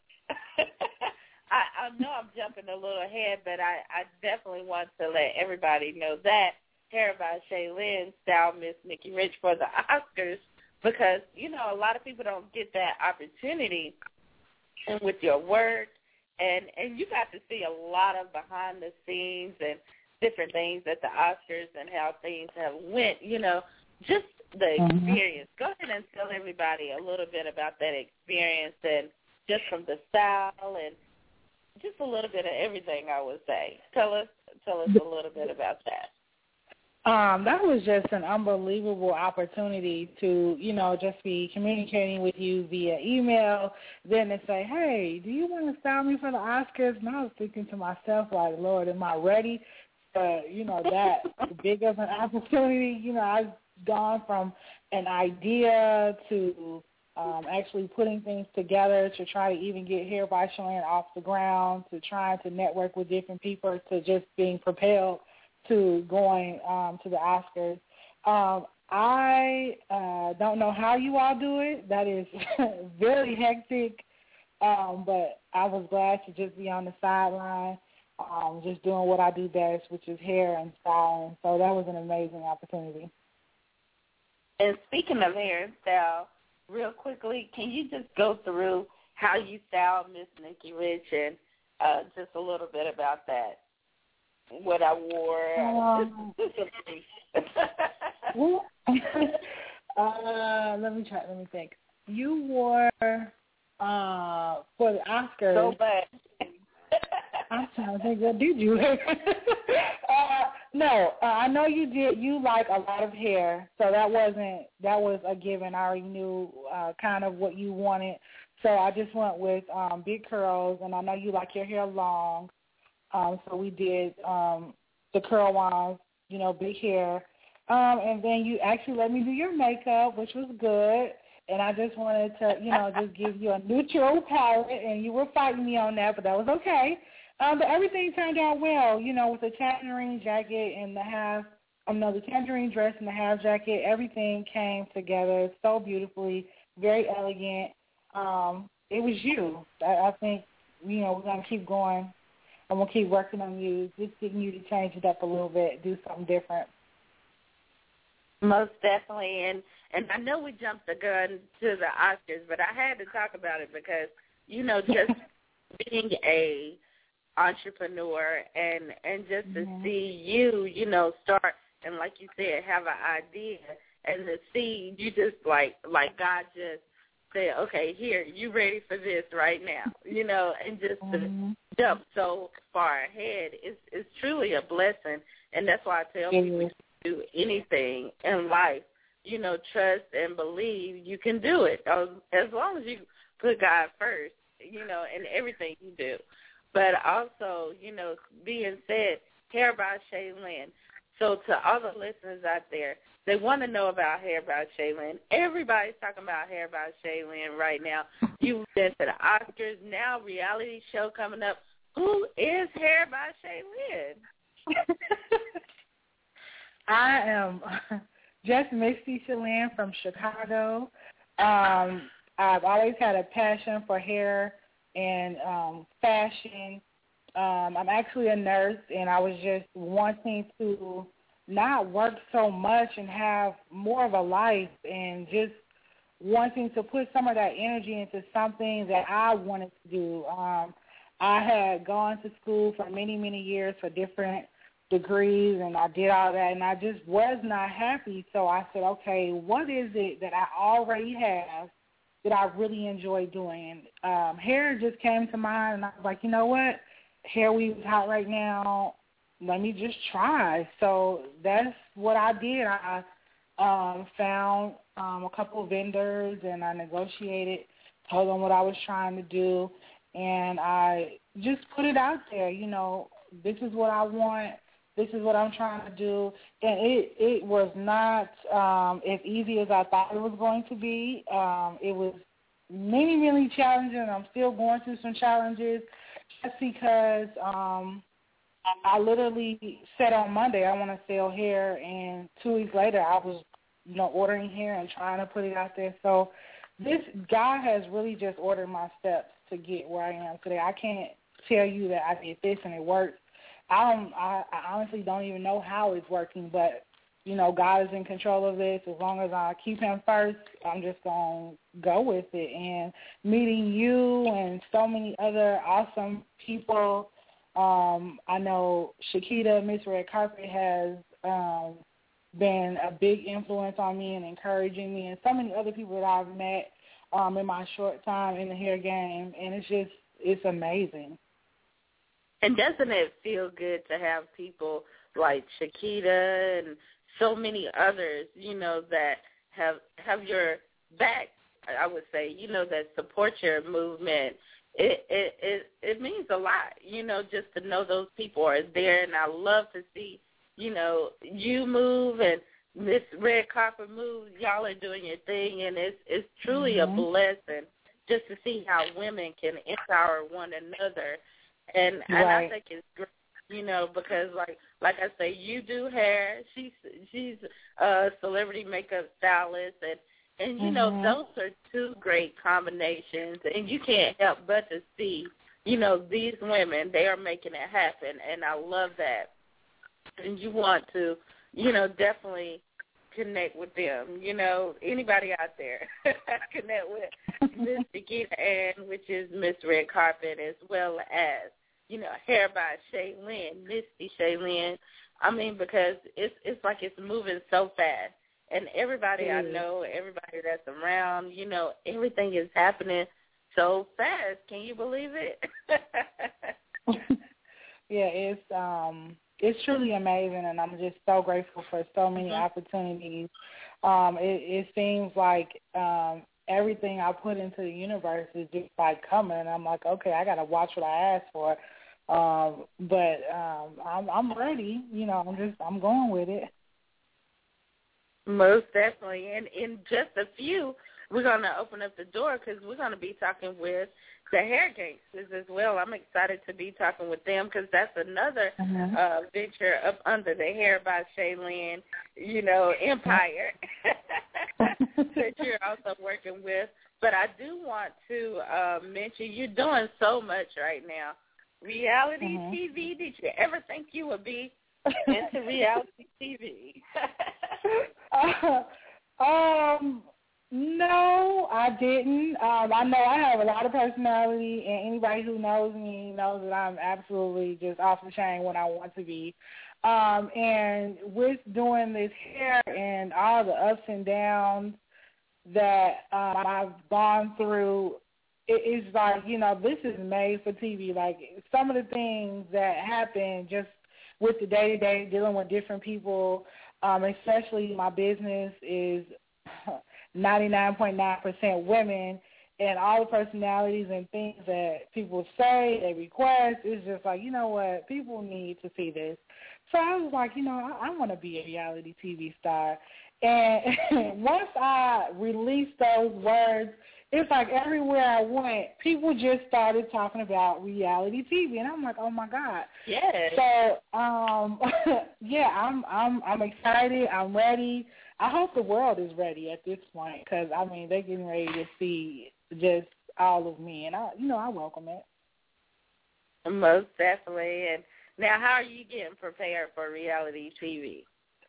I know I'm jumping a little ahead, but I definitely want to let everybody know that Hair by Shaylin styled Miss Nikki Rich for the Oscars because, you know, a lot of people don't get that opportunity. And with your work, and you got to see a lot of behind the scenes and different things at the Oscars and how things have went, you know, just the experience. Go ahead and tell everybody a little bit about that experience and just from the style and just a little bit of everything, I would say. Tell us a little bit about that. That was just an unbelievable opportunity to, you know, just be communicating with you via email, then to say, hey, do you want to style me for the Oscars? And I was thinking to myself, like, Lord, am I ready? You know, that big of an opportunity. You know, I've gone from an idea to actually putting things together to try to even get Hair by Shaylin off the ground, to trying to network with different people, to just being propelled to going to the Oscars. I don't know how you all do it. That is very hectic, but I was glad to just be on the sideline, just doing what I do best, which is hair and styling. So that was an amazing opportunity. And speaking of hair and style, real quickly, can you just go through how you styled Miss Nikki Rich and just a little bit about that? What I wore. Let me think. You wore for the Oscars. So bad. I'm trying to think. What did you wear? No, I know you did. You like a lot of hair, so that was a given. I already knew kind of what you wanted, so I just went with big curls, and I know you like your hair long. So we did the curl ones, you know, big hair. And then you actually let me do your makeup, which was good. And I just wanted to, you know, just give you a neutral palette. And you were fighting me on that, but that was okay. But everything turned out well, you know, with the tangerine jacket and the tangerine dress and the half jacket. Everything came together so beautifully, very elegant. It was you. I think, you know, we're going to keep going. I'm going to keep working on you, just getting you to change it up a little bit, do something different. Most definitely. And I know we jumped the gun to the Oscars, but I had to talk about it because, you know, just being a entrepreneur and just to see you, you know, start and, like you said, have an idea and to see you just like God just say, okay, here, you ready for this right now, you know, and just to jump so far ahead is truly a blessing. And that's why I tell people you can do anything in life, you know, trust and believe you can do it as long as you put God first, you know, in everything you do. But also, you know, being said, Hair by Shaylin. So to all the listeners out there, they want to know about Hair by Shaylin. Everybody's talking about Hair by Shaylin right now. You've been to the Oscars, now reality show coming up. Who is Hair by Shaylin? I am just Misty Shaylin from Chicago. I've always had a passion for hair and fashion. I'm actually a nurse, and I was just wanting to not work so much and have more of a life and just wanting to put some of that energy into something that I wanted to do. I had gone to school for many, many years for different degrees, and I did all that, and I just was not happy. So I said, okay, what is it that I already have that I really enjoy doing? Hair just came to mind, and I was like, you know what? Hair weave is hot right now. Let me just try. So that's what I did. I found a couple of vendors, and I negotiated, told them what I was trying to do, and I just put it out there. You know, this is what I want. This is what I'm trying to do. And it was not as easy as I thought it was going to be. It was many, really challenging. I'm still going through some challenges just because I literally said on Monday I want to sell hair, and 2 weeks later I was, ordering hair and trying to put it out there. So this God has really just ordered my steps to get where I am today. I can't tell you that I did this and it worked. I honestly don't even know how it's working, but, God is in control of this. As long as I keep him first, I'm just going to go with it. And meeting you and so many other awesome people, I know Shakita, Miss Red Carpet, has been a big influence on me and encouraging me, and so many other people that I've met in my short time in the hair game, and it's amazing. And doesn't it feel good to have people like Shakita and so many others, that have your back, I would say, that support your movement? It means a lot, just to know those people are there, and I love to see, you move and Miss Red Carpet moves. Y'all are doing your thing, and it's truly a blessing just to see how women can empower one another. And I think it's great, because like I say, you do hair. She's a celebrity makeup stylist, and those are two great combinations, and you can't help but to see, these women, they are making it happen, and I love that. And you want to, definitely connect with them. Anybody out there, connect with Miss Shakita Ann, which is Miss Red Carpet, as well as, Hair by Shaylin, Misty Shaylin. I mean, because it's like it's moving so fast. And everybody I know, everybody that's around, everything is happening so fast. Can you believe it? Yeah, it's truly amazing, and I'm just so grateful for so many opportunities. It seems like everything I put into the universe is just like coming, and I'm like, okay, I got to watch what I ask for. But I'm ready. I'm going with it. Most definitely. And in just a few, we're going to open up the door because we're going to be talking with the Hair Gangsters as well. I'm excited to be talking with them because that's another venture up under the Hair by Shaylin, empire that you're also working with. But I do want to mention you're doing so much right now. Reality TV, did you ever think you would be into reality TV? No, I didn't. I know I have a lot of personality, and anybody who knows me knows that I'm absolutely just off the chain when I want to be. And with doing this hair and all the ups and downs that I've gone through, it's like, this is made for TV. Like, some of the things that happen just with the day-to-day dealing with different people, especially my business is 99.9% women, and all the personalities and things that people say, they request, it's just like, you know what, people need to see this. So I was like, I want to be a reality TV star. And once I released those words, it's like everywhere I went, people just started talking about reality TV, and I'm like, oh my God. Yes. So, yeah, I'm excited. I'm ready. I hope the world is ready at this point because they're getting ready to see just all of me, and I welcome it. Most definitely. And now, how are you getting prepared for reality TV?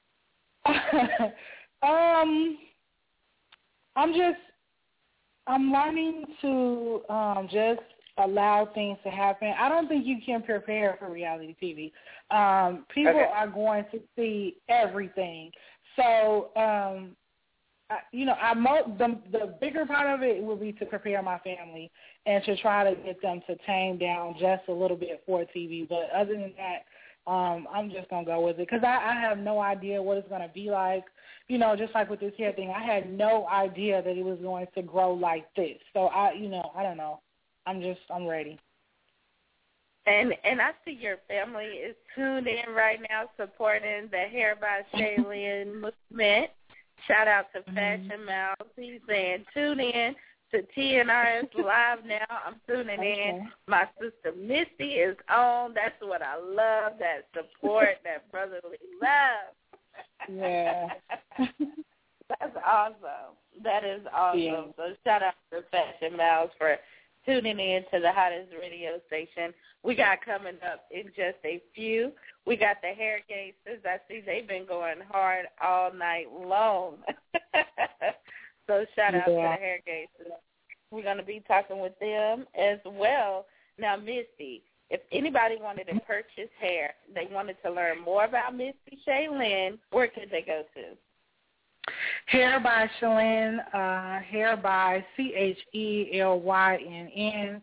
I'm learning to just allow things to happen. I don't think you can prepare for reality TV. People are going to see everything. So, the bigger part of it will be to prepare my family and to try to get them to tame down just a little bit for TV. But other than that, I'm just going to go with it because I have no idea what it's going to be like. Just like with this hair thing, I had no idea that it was going to grow like this. So, I don't know. I'm ready. And I see your family is tuned in right now supporting the Hair by Shaylin movement. Shout out to Fashion Mouse. He's saying tune in to TNRS Live now. I'm tuning in. My sister Misty is on. That's what I love, that support, that brotherly love. Yeah. That's awesome. That is awesome. Yeah. So shout out to Fashion Mouse for tuning in to the hottest radio station. We got coming up in just a few. We got the Hair Gangsters. I see they've been going hard all night long. So shout out to the Hair Gangsters. We're going to be talking with them as well. Now, Misty, if anybody wanted to purchase hair, they wanted to learn more about Misty Shaylin, where could they go to? Hair by Shaylin, hair by CHELYNN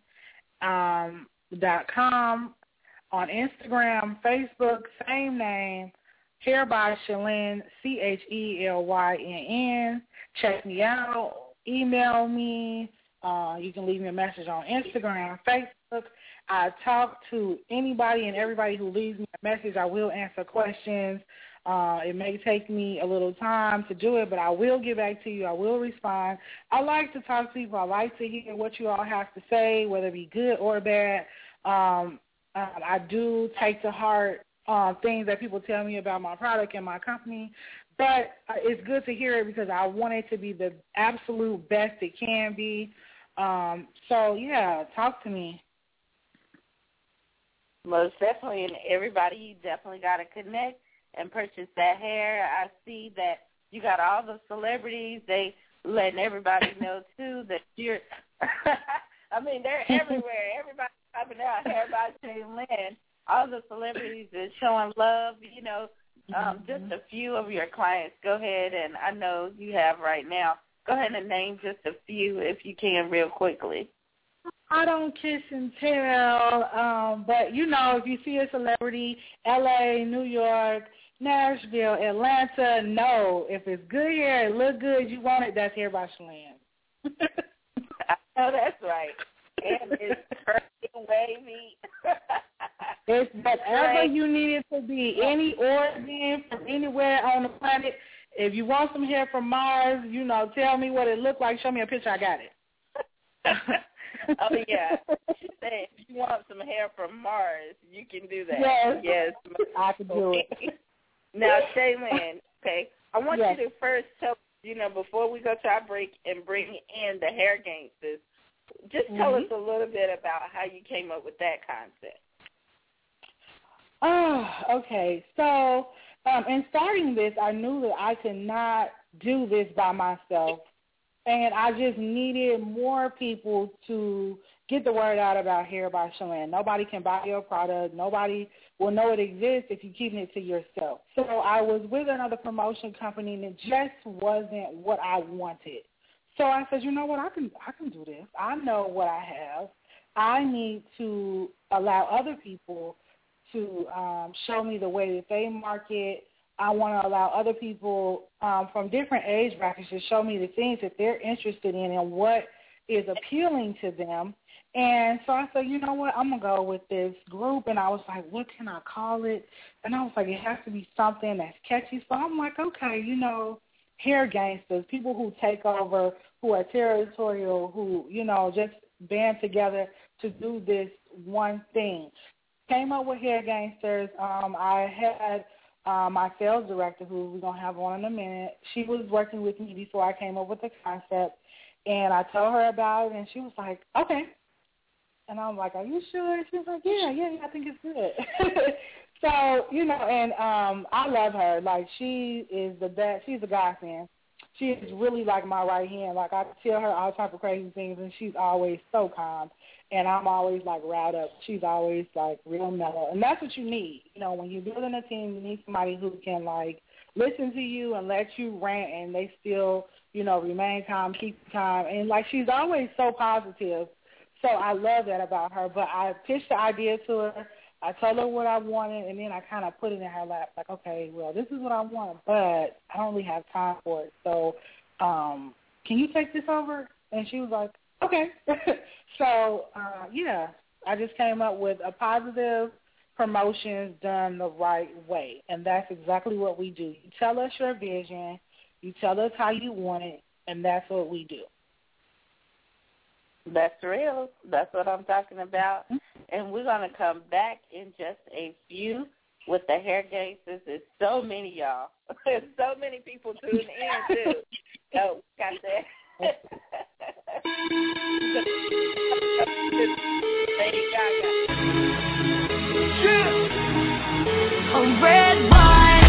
.com. On Instagram, Facebook, same name, Hair by Shaylin, CHELYNN. Check me out. Email me. You can leave me a message on Instagram, Facebook. I talk to anybody and everybody who leaves me a message. I will answer questions. It may take me a little time to do it, but I will get back to you. I will respond. I like to talk to people. I like to hear what you all have to say, whether it be good or bad. I do take to heart things that people tell me about my product and my company, but it's good to hear it because I want it to be the absolute best it can be. So, yeah, talk to me. Most definitely, and everybody, you definitely got to connect and purchase that hair. I see that you got all the celebrities. They letting everybody know, too, that you're I mean, they're everywhere. Everybody's popping out Hair by Shaylin. All the celebrities are showing love, you know, just a few of your clients. Go ahead, and I know you have right now. Go ahead and name just a few if you can real quickly. I don't kiss and tell, but, you know, if you see a celebrity, L.A., New York, Nashville, Atlanta, no. If it's good hair, it look good, you want it, that's Hair by Shaylin. Oh, that's right. And it's curly and wavy. It's whatever you need it to be. Any organ from anywhere on the planet. If you want some hair from Mars, you know, tell me what it looked like. Show me a picture. I got it. Oh, yeah. She said if you want some hair from Mars, you can do that. Yes. I can do it. Now, Shaylin, okay, I want you to first tell, you know, before we go to our break and bring in the Hair Gangsters, just tell us a little bit about how you came up with that concept. Oh, okay. So in starting this, I knew that I could not do this by myself, and I just needed more people to get the word out about Hair by Shaylin. Nobody can buy your product. Nobody will know it exists if you're keeping it to yourself. So I was with another promotion company, and it just wasn't what I wanted. So I said, you know what, I can do this. I know what I have. I need to allow other people to show me the way that they market. I want to allow other people from different age brackets to show me the things that they're interested in and what is appealing to them. And so I said, you know what, I'm going to go with this group. And I was like, what can I call it? And I was like, it has to be something that's catchy. So I'm like, okay, you know, Hair Gangsters, people who take over, who are territorial, who, you know, just band together to do this one thing. Came up with Hair Gangsters. I had my sales director, who we're going to have on in a minute. She was working with me before I came up with the concept. And I told her about it, and she was like, okay. And I'm like, are you sure? She was like, yeah, I think it's good. So, you know, and I love her. Like, she is the best. She's a godsend. She is really like my right hand. Like, I tell her all type of crazy things, and she's always so calm. And I'm always, like, riled up. She's always, like, real mellow. And that's what you need. You know, when you're building a team, you need somebody who can, like, listen to you and let you rant, and they still, you know, remain calm, keep calm. And, like, she's always so positive. So I love that about her. But I pitched the idea to her. I told her what I wanted, and then I kind of put it in her lap, like, okay, well, this is what I want, but I don't really have time for it. So can you take this over? And she was like, okay. So, yeah, I just came up with a positive promotions done the right way, and that's exactly what we do. You tell us your vision, you tell us how you want it, and that's what we do. That's real. That's what I'm talking about. And we're going to come back in just a few with the hair gangsters. There's so many, y'all. There's so many people tuning in, too. So, got that. Lady Gaga. A red wine.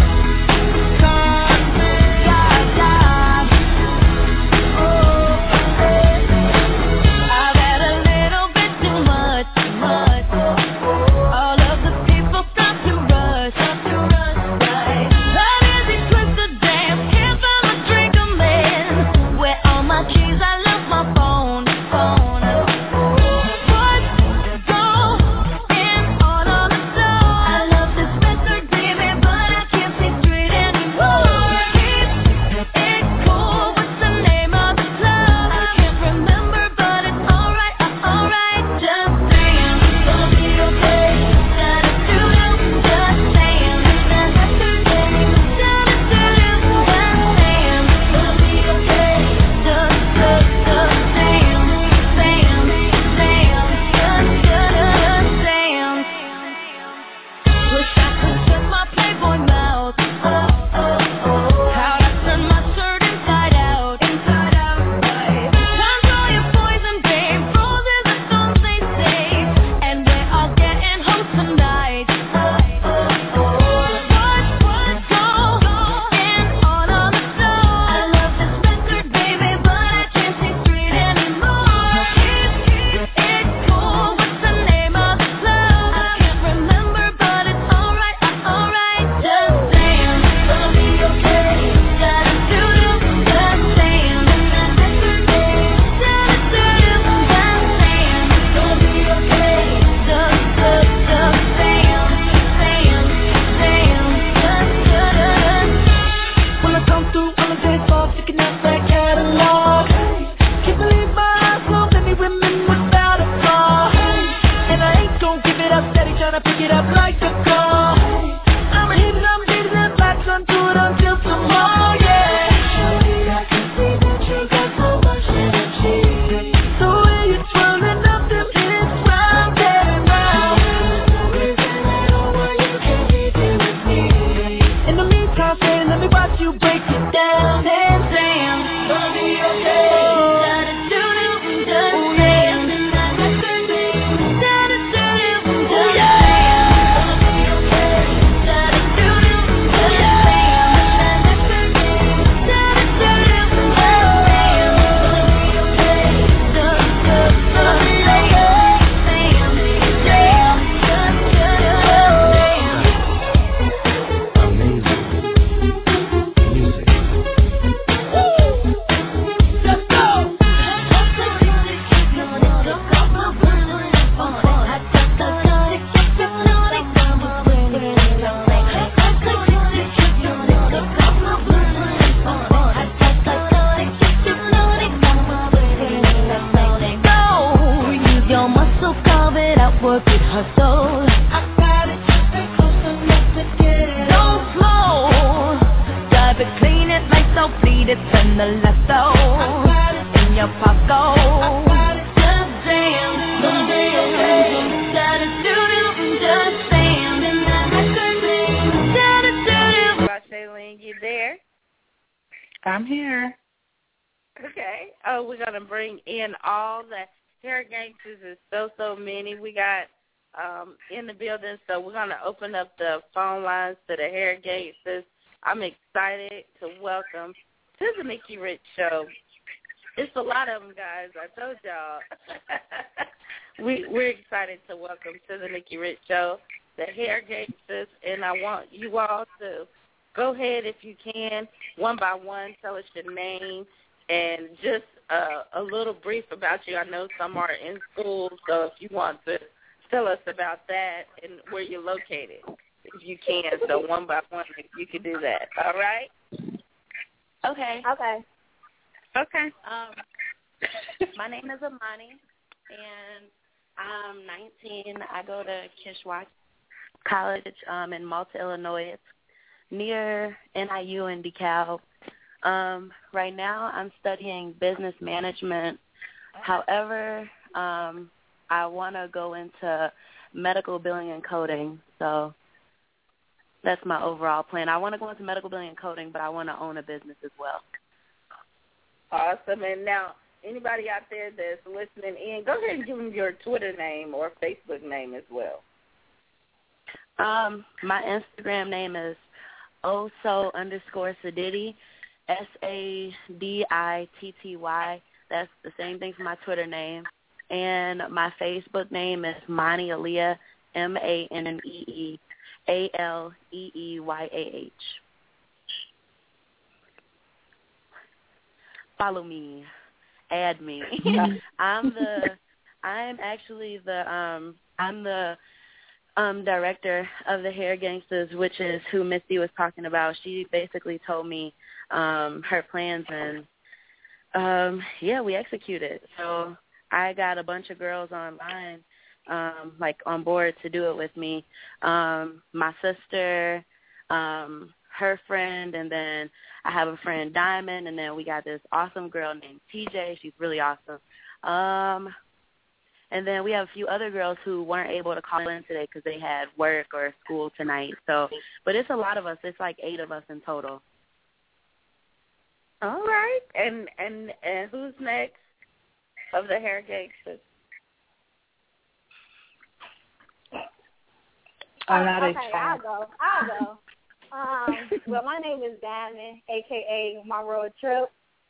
I'm here. Okay. Oh, we're going to bring in all the hair gangsters. There's so many we got in the building. So we're going to open up the phone lines to the hair gangsters. I'm excited to welcome to the Nikki Rich Show. It's a lot of them, guys. I told y'all. We're excited to welcome to the Nikki Rich Show the hair gangsters, and I want you all to go ahead, if you can, one by one, tell us your name and just a little brief about you. I know some are in school, so if you want to tell us about that and where you're located, if you can. So one by one, if you can do that. All right? Okay. Okay. My name is Amani, and I'm 19. I go to Kishwaukee College in Malta, Illinois. It's near NIU in DeKalb. Right now I'm studying business management. However, I want to go into medical billing and coding. So that's my overall plan. I want to go into medical billing and coding, but I want to own a business as well. Awesome. And now, anybody out there that's listening in, go ahead and give them your Twitter name or Facebook name as well. My Instagram name is oso_Sadiddy, SADITTY. That's the same thing for my Twitter name. And my Facebook name is Mani Aleeyah, MANNEEALEEYAH. Follow me. Add me. I'm the director of the Hair Gangsters, which is who Misty was talking about. She basically told me her plans, and we executed. So I got a bunch of girls online, on board to do it with me. My sister, her friend, and then I have a friend, Diamond, and then we got this awesome girl named TJ. She's really awesome. And then we have a few other girls who weren't able to call in today because they had work or school tonight. So, but it's a lot of us. It's like 8 of us in total. All right. And who's next of the Hair Gangsters? I'll go. Well, my name is Diamond, a.k.a. Monroe Trip,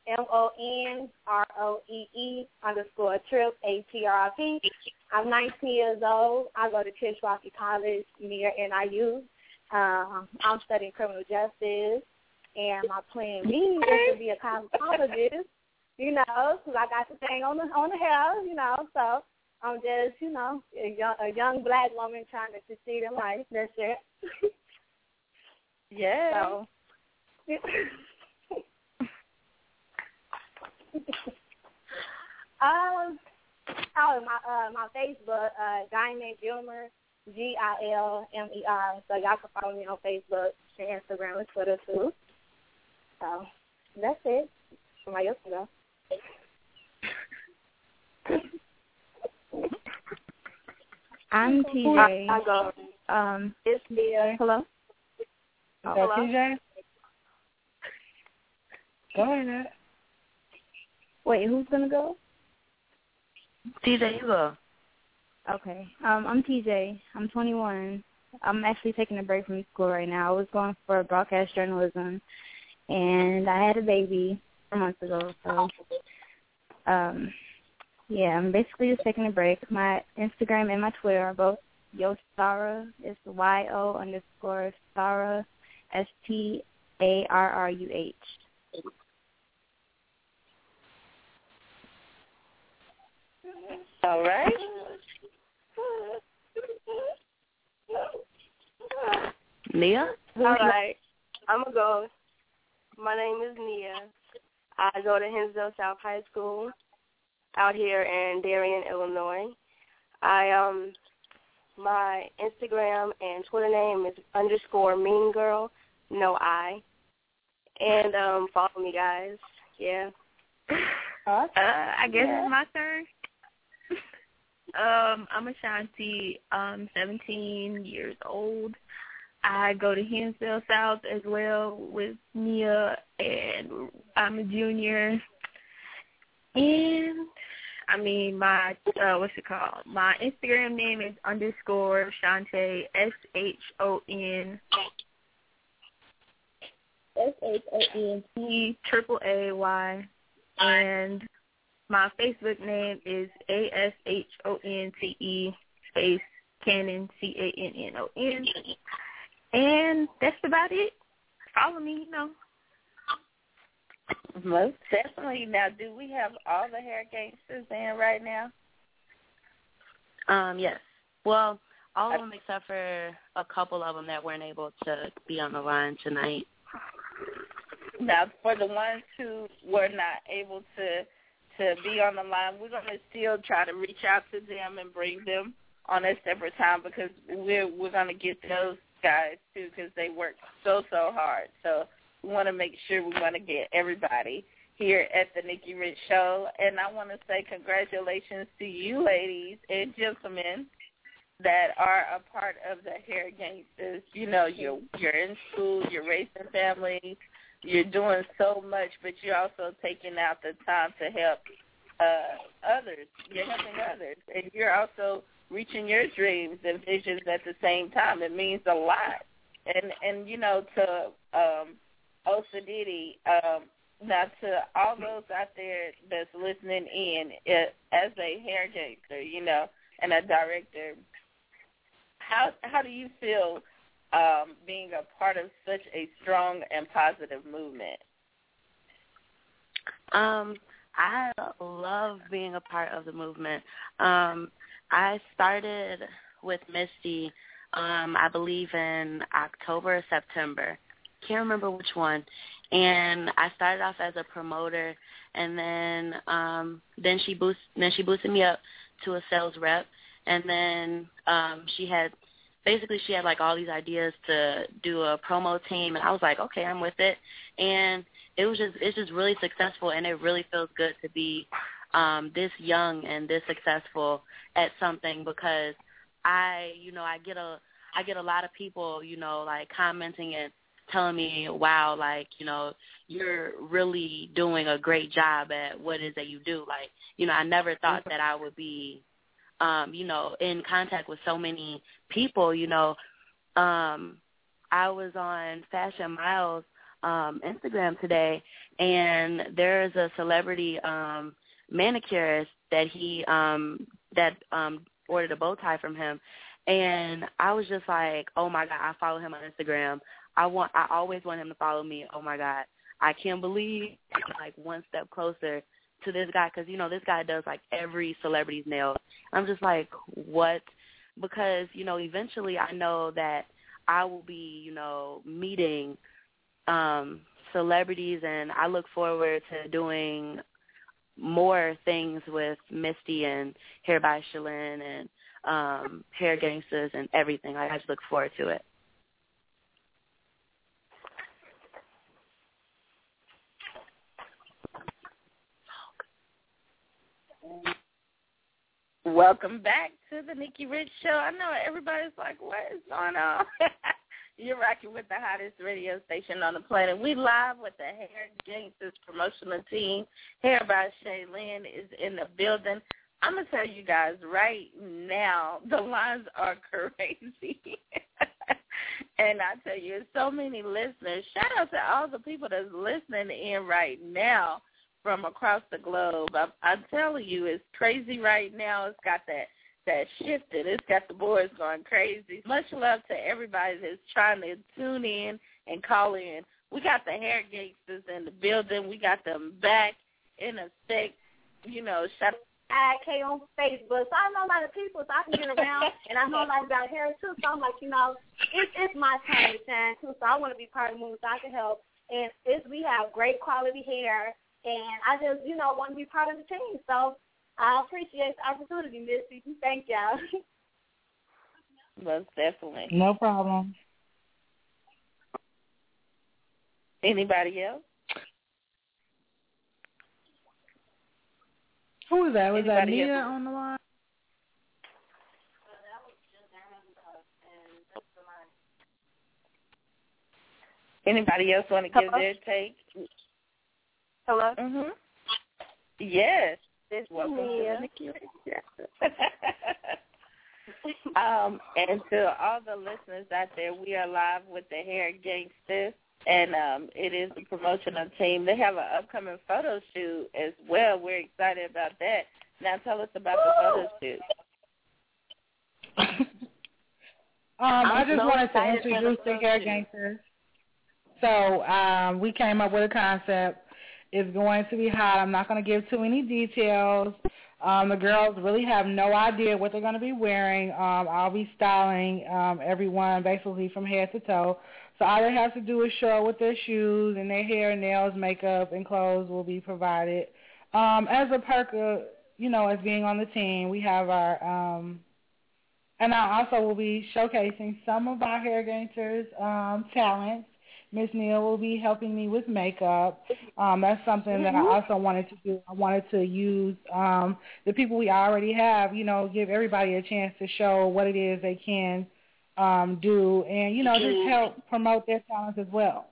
MONROEE_Trip, ATRIP. I'm 19 years old. I go to Kishwaukee College near NIU. I'm studying criminal justice, and my plan B is to be a cosmetologist, because I got the thing on the hair, so I'm just, a young black woman trying to succeed in life. That's it. Yeah. So, my Facebook, Diamond Gilmer, GILMER. So y'all can follow me on Facebook and Instagram and Twitter too. So that's it. Somebody else can go. I'm TJ. I go. It's Leah. Hello? Hello? TJ? Go ahead. Wait, who's going to go? TJ, you go. Okay. I'm TJ. I'm 21. I'm actually taking a break from school right now. I was going for broadcast journalism, and I had a baby 4 months ago. So, I'm basically just taking a break. My Instagram and my Twitter are both YoStarruh. It's YO_Starruh, STARRUH. All right. Nia? All right. I'm going to go. My name is Nia. I go to Hinsdale South High School out here in Darien, Illinois. My Instagram and Twitter name is _meangirl, no I. And follow me, guys. Yeah. I guess it's my turn. I'm Ashanti. I'm 17 years old. I go to Hinsdale South as well with Nia, and I'm a junior. And my my Instagram name is _Shante, SHONTAAY, and my Facebook name is ASHONTE Cannon, CANNON. And that's about it. Follow me, Most definitely. Now, do we have all the Hair Gangsters in right now? Yes. Well, all of them except for a couple of them that weren't able to be on the line tonight. Now, for the ones who were not able to to be on the line. We're going to still try to reach out to them and bring them on a separate time because we're going to get those guys too because they work so hard. So we want to make sure we want to get everybody here at the Nikki Rich Show. And I want to say congratulations to you ladies and gentlemen that are a part of the Hair Gangsters. You know, you're in school, you're raising families, you're doing so much, but you're also taking out the time to help others. You're helping others. And you're also reaching your dreams and visions at the same time. It means a lot. And you know, to Osa Diddy, now to all those out there that's listening in, as a hair gangster, you know, and a director, how do you feel being a part of such a strong and positive movement? I love being a part of the movement. I started with Misty, I believe in October or September. Can't remember which one. And I started off as a promoter, and then she boosted me up to a sales rep, and then she had like all these ideas to do a promo team, and I was like, okay, I'm with it. And it's just really successful, and it really feels good to be this young and this successful at something because I get a lot of people, you know, like commenting and telling me, wow, like, you know, you're really doing a great job at what it is that you do. Like, you know, I never thought that I would be, you know, in contact with so many people, you know. I was on Fashion Miles Instagram today, and there's a celebrity manicurist that he ordered a bow tie from him, and I was just like, oh my God, I follow him on Instagram. I always want him to follow me. Oh my God, I can't believe I'm like one step closer to this guy because, you know, this guy does like every celebrity's nails. I'm just like, what? Because, you know, eventually I know that I will be, you know, meeting celebrities, and I look forward to doing more things with Misty and Hair by Shalyn and Hair Gangsters and everything. I just look forward to it. Welcome back to the Nikki Rich Show. I know everybody's like, what is going on? You're rocking with the hottest radio station on the planet. We live with the Hair Gangsters promotional team. Hair by Shalyn is in the building. I'm going to tell you guys right now, the lines are crazy. And I tell you, so many listeners. Shout out to all the people that's listening in right now from across the globe. I'm telling you, it's crazy right now. It's got that shifted. It's got the boys going crazy. Much love to everybody that's trying to tune in and call in. We got the Hair Gangsters in the building. We got them back in effect. You know, shout out IK on Facebook. So I know a lot of people, so I can get around, and I know a lot about hair too. So I'm like, you know, it's my time to shine too. So I want to be part of the movement, so I can help. And we have great quality hair. And I just, you know, want to be part of the team. So I appreciate the opportunity, Missy. Thank y'all. Most definitely. No problem. Anybody else? Who is that? Was that Anybody Nia else? on the line? Anybody else want to give their take? Hello? Mm-hmm. Yes. Welcome to Nikki Rich. And to all the listeners out there, we are live with the Hair Gangsters, and it is the promotional team. They have an upcoming photo shoot as well. We're excited about that. Now tell us about the photo shoot. I just wanted to introduce the Hair Gangsters. So we came up with a concept. It's going to be hot. I'm not going to give too many details. The girls really have no idea what they're going to be wearing. I'll be styling everyone basically from head to toe. So all they have to do is show up with their shoes and their hair, nails, makeup, and clothes will be provided. as a perk, as being on the team, we have our, and I also will be showcasing some of our Hair Gangsters talents. Miss Neal will be helping me with makeup. That's something that I also wanted to do. I wanted to use the people we already have, give everybody a chance to show what it is they can do and, just help promote their talents as well.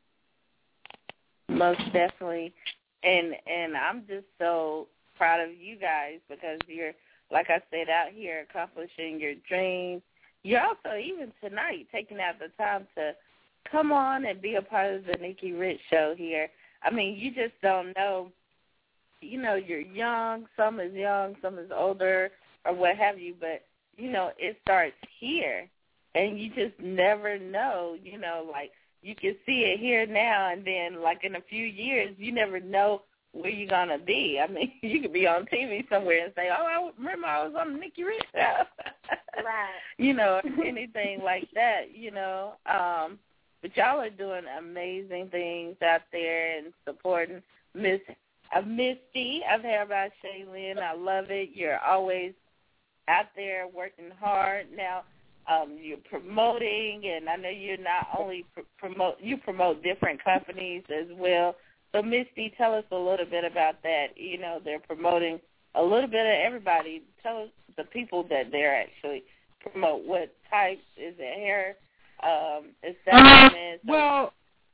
Most definitely. And I'm just so proud of you guys because you're, like I said, out here accomplishing your dreams. You're also, even tonight, taking out the time to come on and be a part of the Nikki Rich Show here. I mean, you just don't know. You're young. Some is older or what have you, but, it starts here. And you just never know, like you can see it here now and then, like in a few years, you never know where you're going to be. I mean, you could be on TV somewhere and say, oh, I remember I was on the Nikki Rich Show. Right. Anything like that, But y'all are doing amazing things out there and supporting Miss Misty of Hair by Shaylin. I love it. You're always out there working hard. Now, you're promoting, and I know you're not only promote different companies as well. So, Misty, tell us a little bit about that. They're promoting a little bit of everybody. Tell us the people that they're actually promote. What types? Is it hair? Establishment? Well,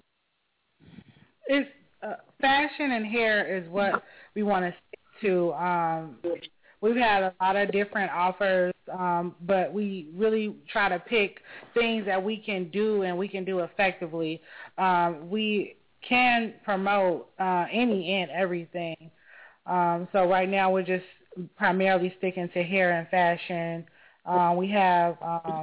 it's fashion and hair is what we want to stick to. We've had a lot of different offers, but we really try to pick things that we can do and we can do effectively. We can promote any and everything. So right now we're just primarily sticking to hair and fashion. We have,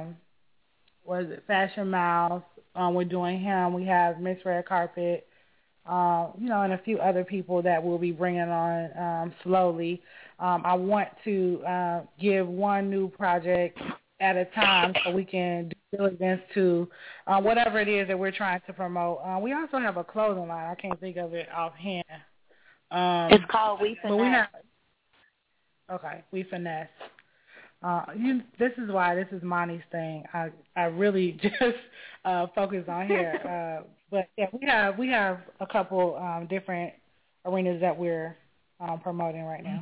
Fashion Mouse. We're doing him. We have Miss Red Carpet, and a few other people that we'll be bringing on slowly. I want to give one new project at a time so we can do diligence to whatever it is that we're trying to promote. We also have a clothing line. I can't think of it offhand. It's called We Finesse. We Finesse. This is why this is Monty's thing. I really just focus on hair. But yeah, we have a couple different arenas that we're promoting right now.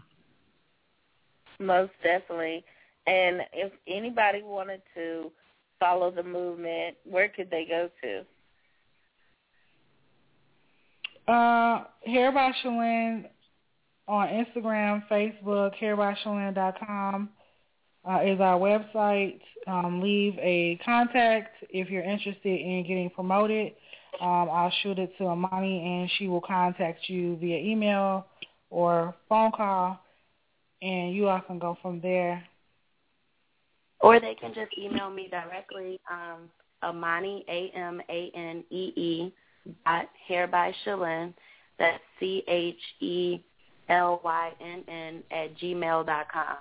Most definitely. And if anybody wanted to follow the movement, where could they go to? Hair by Shaylin on Instagram, Facebook, hairbyshaylin.com is our website. Leave a contact if you're interested in getting promoted. I'll shoot it to Amani, and she will contact you via email or phone call, and you all can go from there. Or they can just email me directly, Amani, AMANEE, @hairbyshaylin, that's CHELYNN @gmail.com.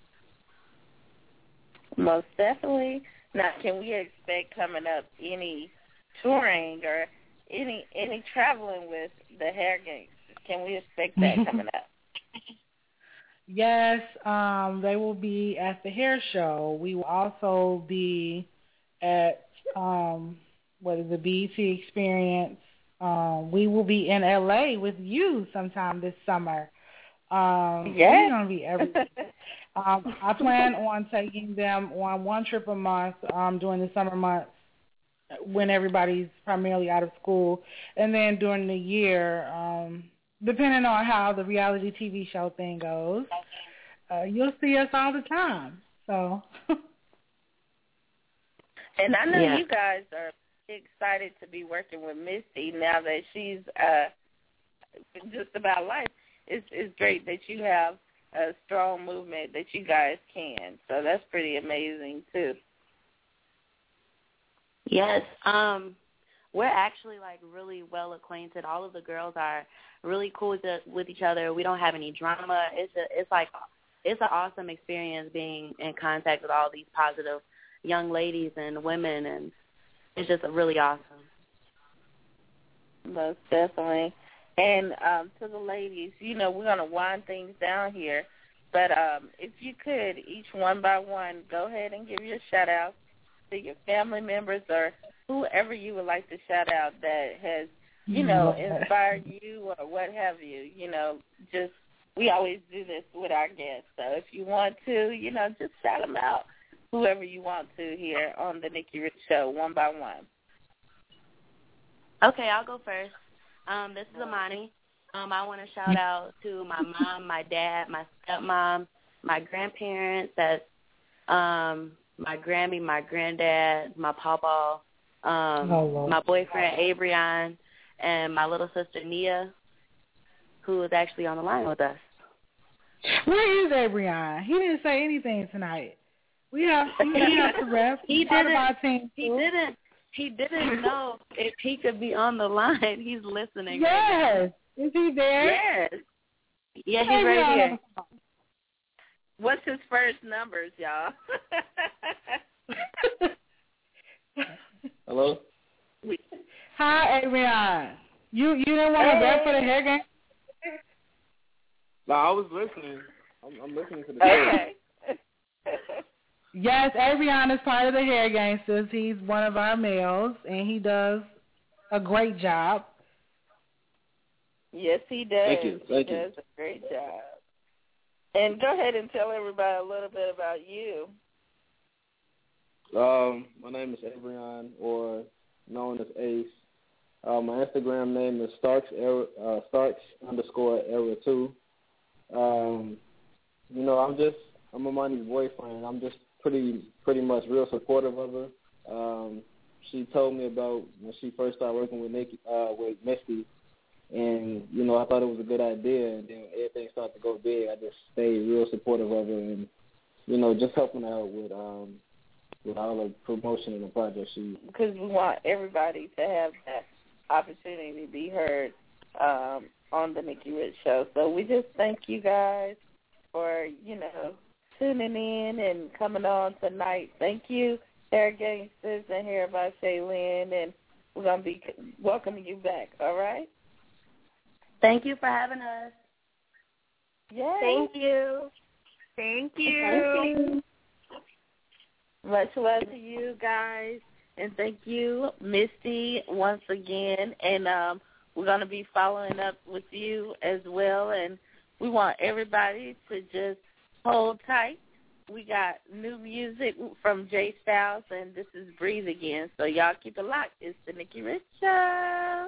Most definitely. Now, can we expect coming up any touring or any traveling with the Hair Gangsters? Can we expect that coming up? Yes, they will be at the hair show. We will also be at the BET Experience. We will be in LA with you sometime this summer. We're going to be everywhere. I plan on taking them on one trip a month during the summer months when everybody's primarily out of school, and then during the year, depending on how the reality TV show thing goes, you'll see us all the time. So, and I know you guys are excited to be working with Misty now that she's just about life. It's great that you have a strong movement that you guys can. So that's pretty amazing too. Yes, we're actually really well acquainted. All of the girls are really cool with each other. We don't have any drama. It's an awesome experience being in contact with all these positive young ladies and women, and it's just really awesome. Most definitely. And to the ladies, we're going to wind things down here. But if you could, each one by one, go ahead and give your shout-out to your family members or whoever you would like to shout out that has, inspired you or what have you. We always do this with our guests. So if you want to, just shout them out, whoever you want to here on the Nikki Rich Show, one by one. Okay, I'll go first. This is Amani. I want to shout out to my mom, my dad, my stepmom, my grandparents. That's my Grammy, my granddad, my pawpaw, my boyfriend, Abrion, and my little sister, Nia, who is actually on the line with us. Where is Abrion? He didn't say anything tonight. We have to ref. He didn't know if he could be on the line. He's listening. Yes. Is he there? Yes. Yeah, he's right here. What's his first numbers, y'all? Hello? Hi, Abrion. You didn't want to rep for the hair game? No, I was listening. I'm listening to the show. Okay. Yes, Abrion is part of the Hair Gangsters. He's one of our males, and he does a great job. Yes, he does. Thank you. He does a great job. And go ahead and tell everybody a little bit about you. My name is Abrion, or known as Ace. My Instagram name is Starks_era2. I'm Amani's boyfriend. I'm just pretty much real supportive of her. She told me about when she first started working with Misty, and I thought it was a good idea. And then everything started to go big. I just stayed real supportive of her, and just helping her out with all the promotion and the project. Because we want everybody to have that opportunity to be heard on the Nikki Rich Show. So we just thank you guys for tuning in and coming on tonight. Thank you, Hair Gangsters and Hair by Shaylin, and we're going to be welcoming you back, all right? Thank you for having us. Yay. Thank you. Thank you. Much love to you guys, and thank you, Misty, once again. And we're going to be following up with you as well, and we want everybody to just hold tight. We got new music from Jay Styles, and this is Breathe Again. So y'all keep it locked. It's the Nikki Rich Show.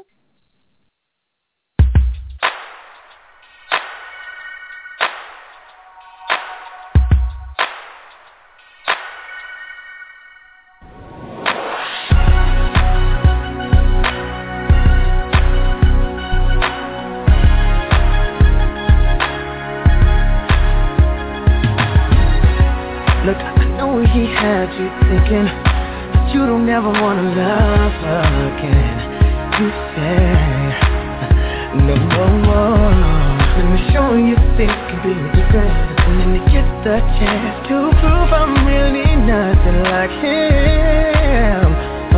Look, I know he had you thinking that you don't ever want to love again. You say, no more. Let me show you things can be different. And then you get the chance to prove I'm really nothing like him.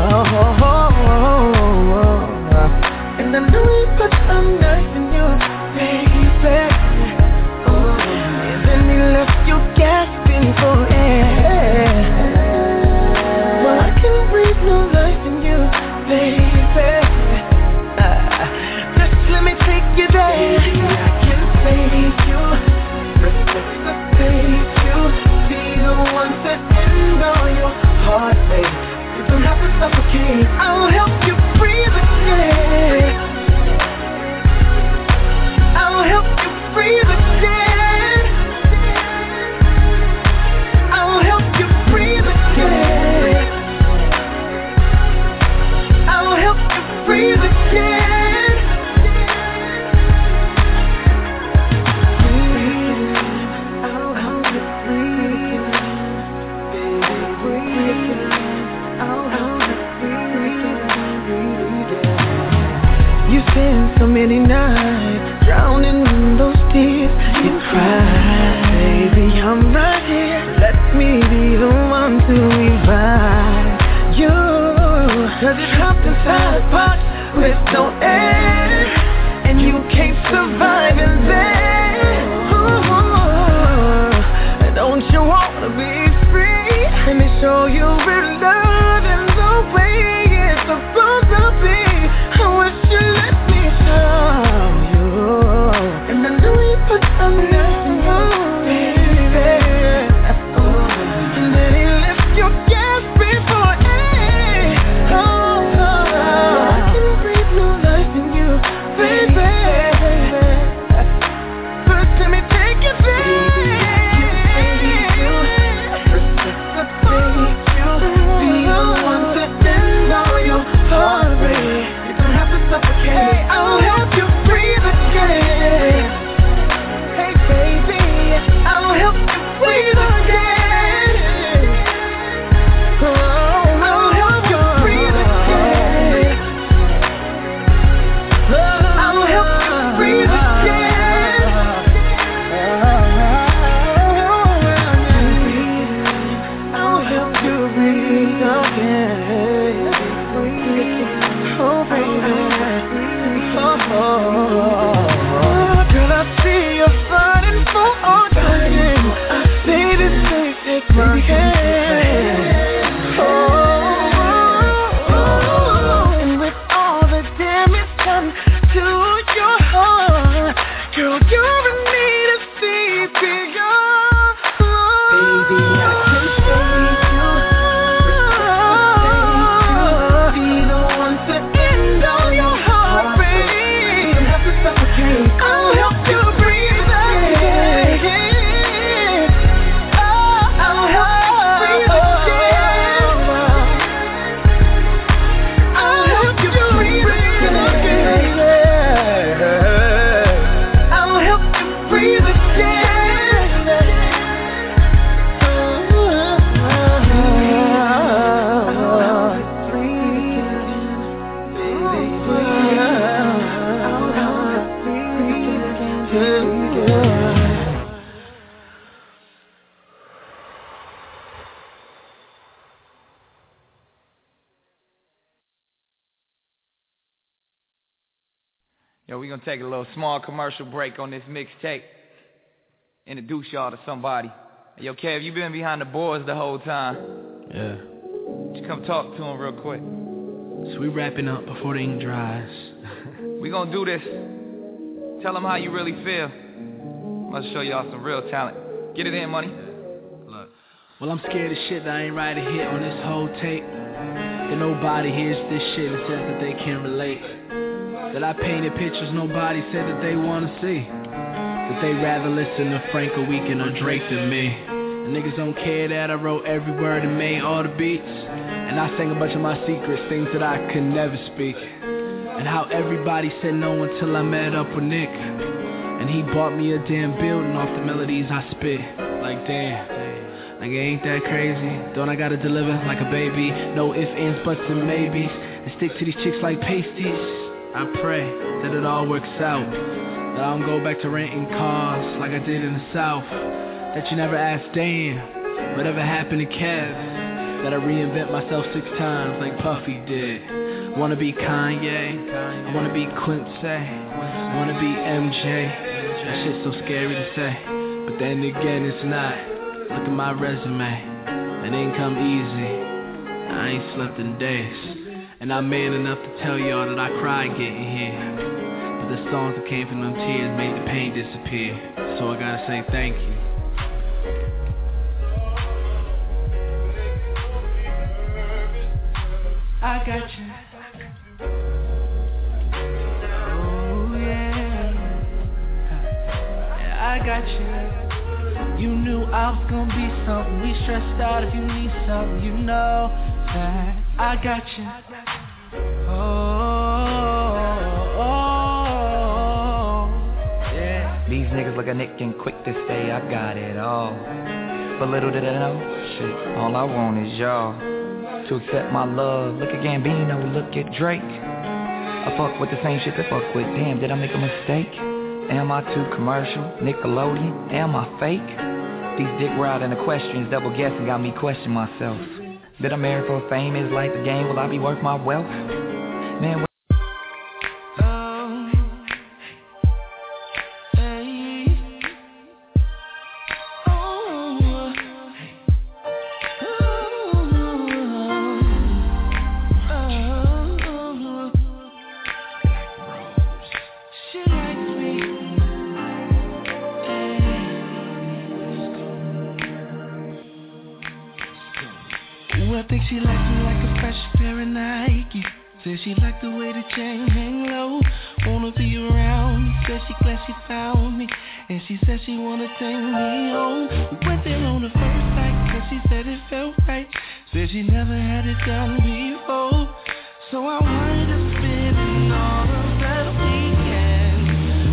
And I know he put some nice in you, baby. And then he left you gasping for air. Well, I can breathe no life in you, baby. Just let me take you there. I can save you, resuscitate you, be the one to end all your heartache. You don't have to suffocate, I'll help you breathe again. I'll help you breathe again. I'll help you breathe again. I'll help you breathe again. I'll help you breathe again. Baby, breathe again. I'll help you breathe again. You spent so many nights drowning in those tears. You cried, baby, I'm right here. Let me be the one to revive you. 'Cause you're trapped inside a box with no air. and you can't survive in there. Don't you wanna be free? Let me show you real love and the way it's supposed to be. I wish you let me show you. And I know you put some love in you, baby. And then he left your gas before I can breathe new life in you, baby. First let me take you there. Hey, I'll help you breathe again. Hey, baby, I'll help you breathe again. Oh, I'll help you breathe again. I'll help you breathe again. I'll help you breathe again. Oh, baby. Girl, I see you're fighting for all time. Baby, take my hand. And with all the damage done to your heart, girl, you need to see beyond. Baby, I can save you. Be the one to end all your heartbreak. I'll help you breathe again. I'll help you breathe again. I'll help you breathe again. I'll help you breathe again. Yo, we're going to take a little small commercial break on this mixtape. Introduce y'all to somebody. Hey, yo, Kev, you been behind the boards the whole time. Yeah. Just come talk to him real quick. So we wrapping up before the ink dries. We going to do this. Tell them how you really feel. I'm going to show y'all some real talent. Get it in, money. Look. Well, I'm scared as shit that I ain't write a hit on this whole tape. That nobody hears this shit and says that they can relate. That I painted pictures nobody said that they wanna see. That they rather listen to Frank or Weekend or Drake than me. And niggas don't care that I wrote every word and made all the beats. And I sang a bunch of my secrets, things that I could never speak. And how everybody said no until I met up with Nick. And he bought me a damn building off the melodies I spit. Like damn, like ain't that crazy? Don't I gotta deliver like a baby? No ifs, ands, buts, and maybes. And stick to these chicks like pasties. I pray that it all works out. That I don't go back to renting cars like I did in the South. That you never asked damn, whatever happened to Kev. That I reinvent myself 6 times like Puffy did. Wanna be Kanye, I wanna be Quincy, wanna be MJ. That shit's so scary to say, but then again it's not. Look at my resume, it ain't come easy. I ain't slept in days. And I'm man enough to tell y'all that I cried getting here. But the songs that came from them tears made the pain disappear. So I gotta say thank you. I got you. Oh yeah. Yeah, I got you. You knew I was gonna be something. We stressed out if you need something, you know that I got you. Yeah. These niggas look a Nick and quick to say I got it all. But little did I know, shit, all I want is y'all to accept my love. Look at Gambino, look at Drake. I fuck with the same shit that fuck with. Damn, did I make a mistake? Am I too commercial? Nickelodeon? Am I fake? These dick riding the questions, double guessing, got me question myself. Did I marry for fame? Is like the game? Will I be worth my wealth? Man, Said she liked the way the chain hang low, wanna be around me. Said she glad she found me, and she said she wanna take me home. We went there on the first night, cause she said it felt right. Said she never had it done before, so I wanted to spend it all of that weekend.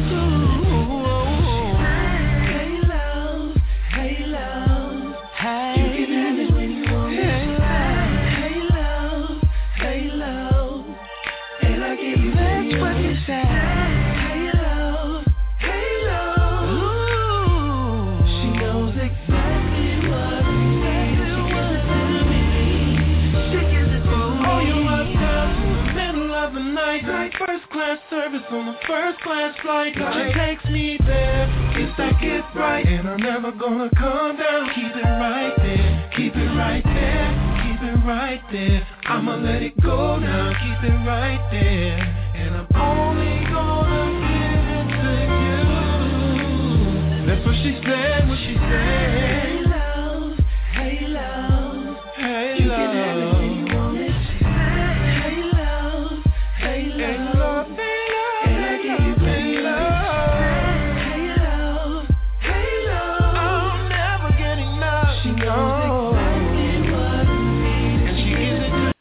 Ooh, hey love, hey love, hey. You can have it when you want it. Hey love, hey love, and I give you that's what you said. Hey love, hey love. Ooh, she knows exactly what we need. She gives it to me. She gives it to me. Oh, you love us in the middle of the night. Like first class service on the first class flight. She takes me there. It's that get right, and I'm never gonna come down. Keep it right there. Keep it right there. Keep it right there. I'ma let it go now. Keep it right there. And I'm only gonna give it to you. That's what she said, what she said. Hey love, hey love, hey you love. Can have it when you want it. She said, hey love, hey love, hey love, and I give you hey love. Hey love, hey love, I'm never getting enough. She knows exactly what we need, and she gives it to.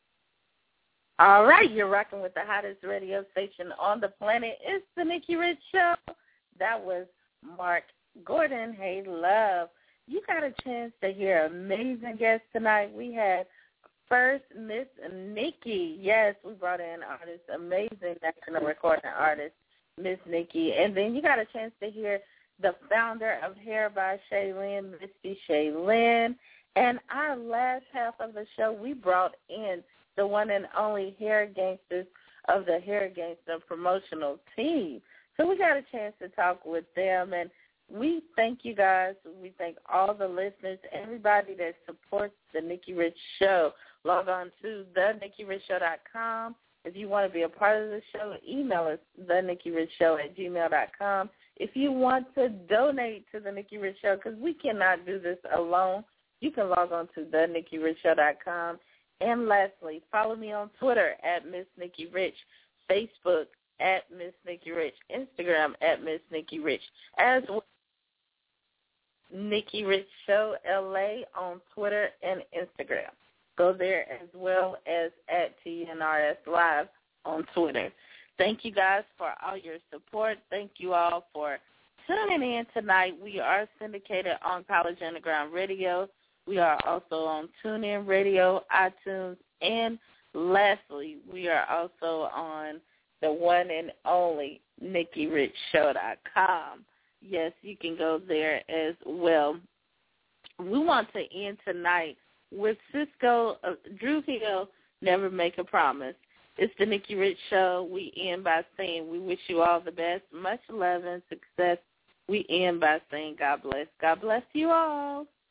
All right, you're rocking with the hottest radio station on the planet. It's the Nikki Rich Show. That was Mark Gordon. Hey, love. You got a chance to hear amazing guests tonight. We had first Miss Nikki. Yes, we brought in artist, amazing national recording artist, Miss Nikki. And then you got a chance to hear the founder of Hair by Shaylin, Misty Shaylin. And our last half of the show, we brought in the one and only Hair Gangsters of the Hair Gangster promotional team. So we got a chance to talk with them, and we thank you guys. We thank all the listeners, everybody that supports the Nikki Rich Show. Log on to theNikkiRichShow.com. If you want to be a part of the show, email us, theNikkiRichShow@gmail.com. If you want to donate to the Nikki Rich Show, because we cannot do this alone, you can log on to theNikkiRichShow.com. And lastly, follow me on Twitter at Miss Nikki Rich, Facebook at Miss Nikki Rich, Instagram at Miss Nikki Rich, as well as Nikki Rich Show LA on Twitter and Instagram. Go there as well as at TNRS Live on Twitter. Thank you guys for all your support. Thank you all for tuning in tonight. We are syndicated on College Underground Radio. We are also on TuneIn Radio, iTunes, and lastly, we are also on the one and only NikkiRichShow.com. Yes, you can go there as well. We want to end tonight with Cisco, Drew Hill, Never Make a Promise. It's the Nikki Rich Show. We end by saying we wish you all the best, much love and success. We end by saying God bless. God bless you all.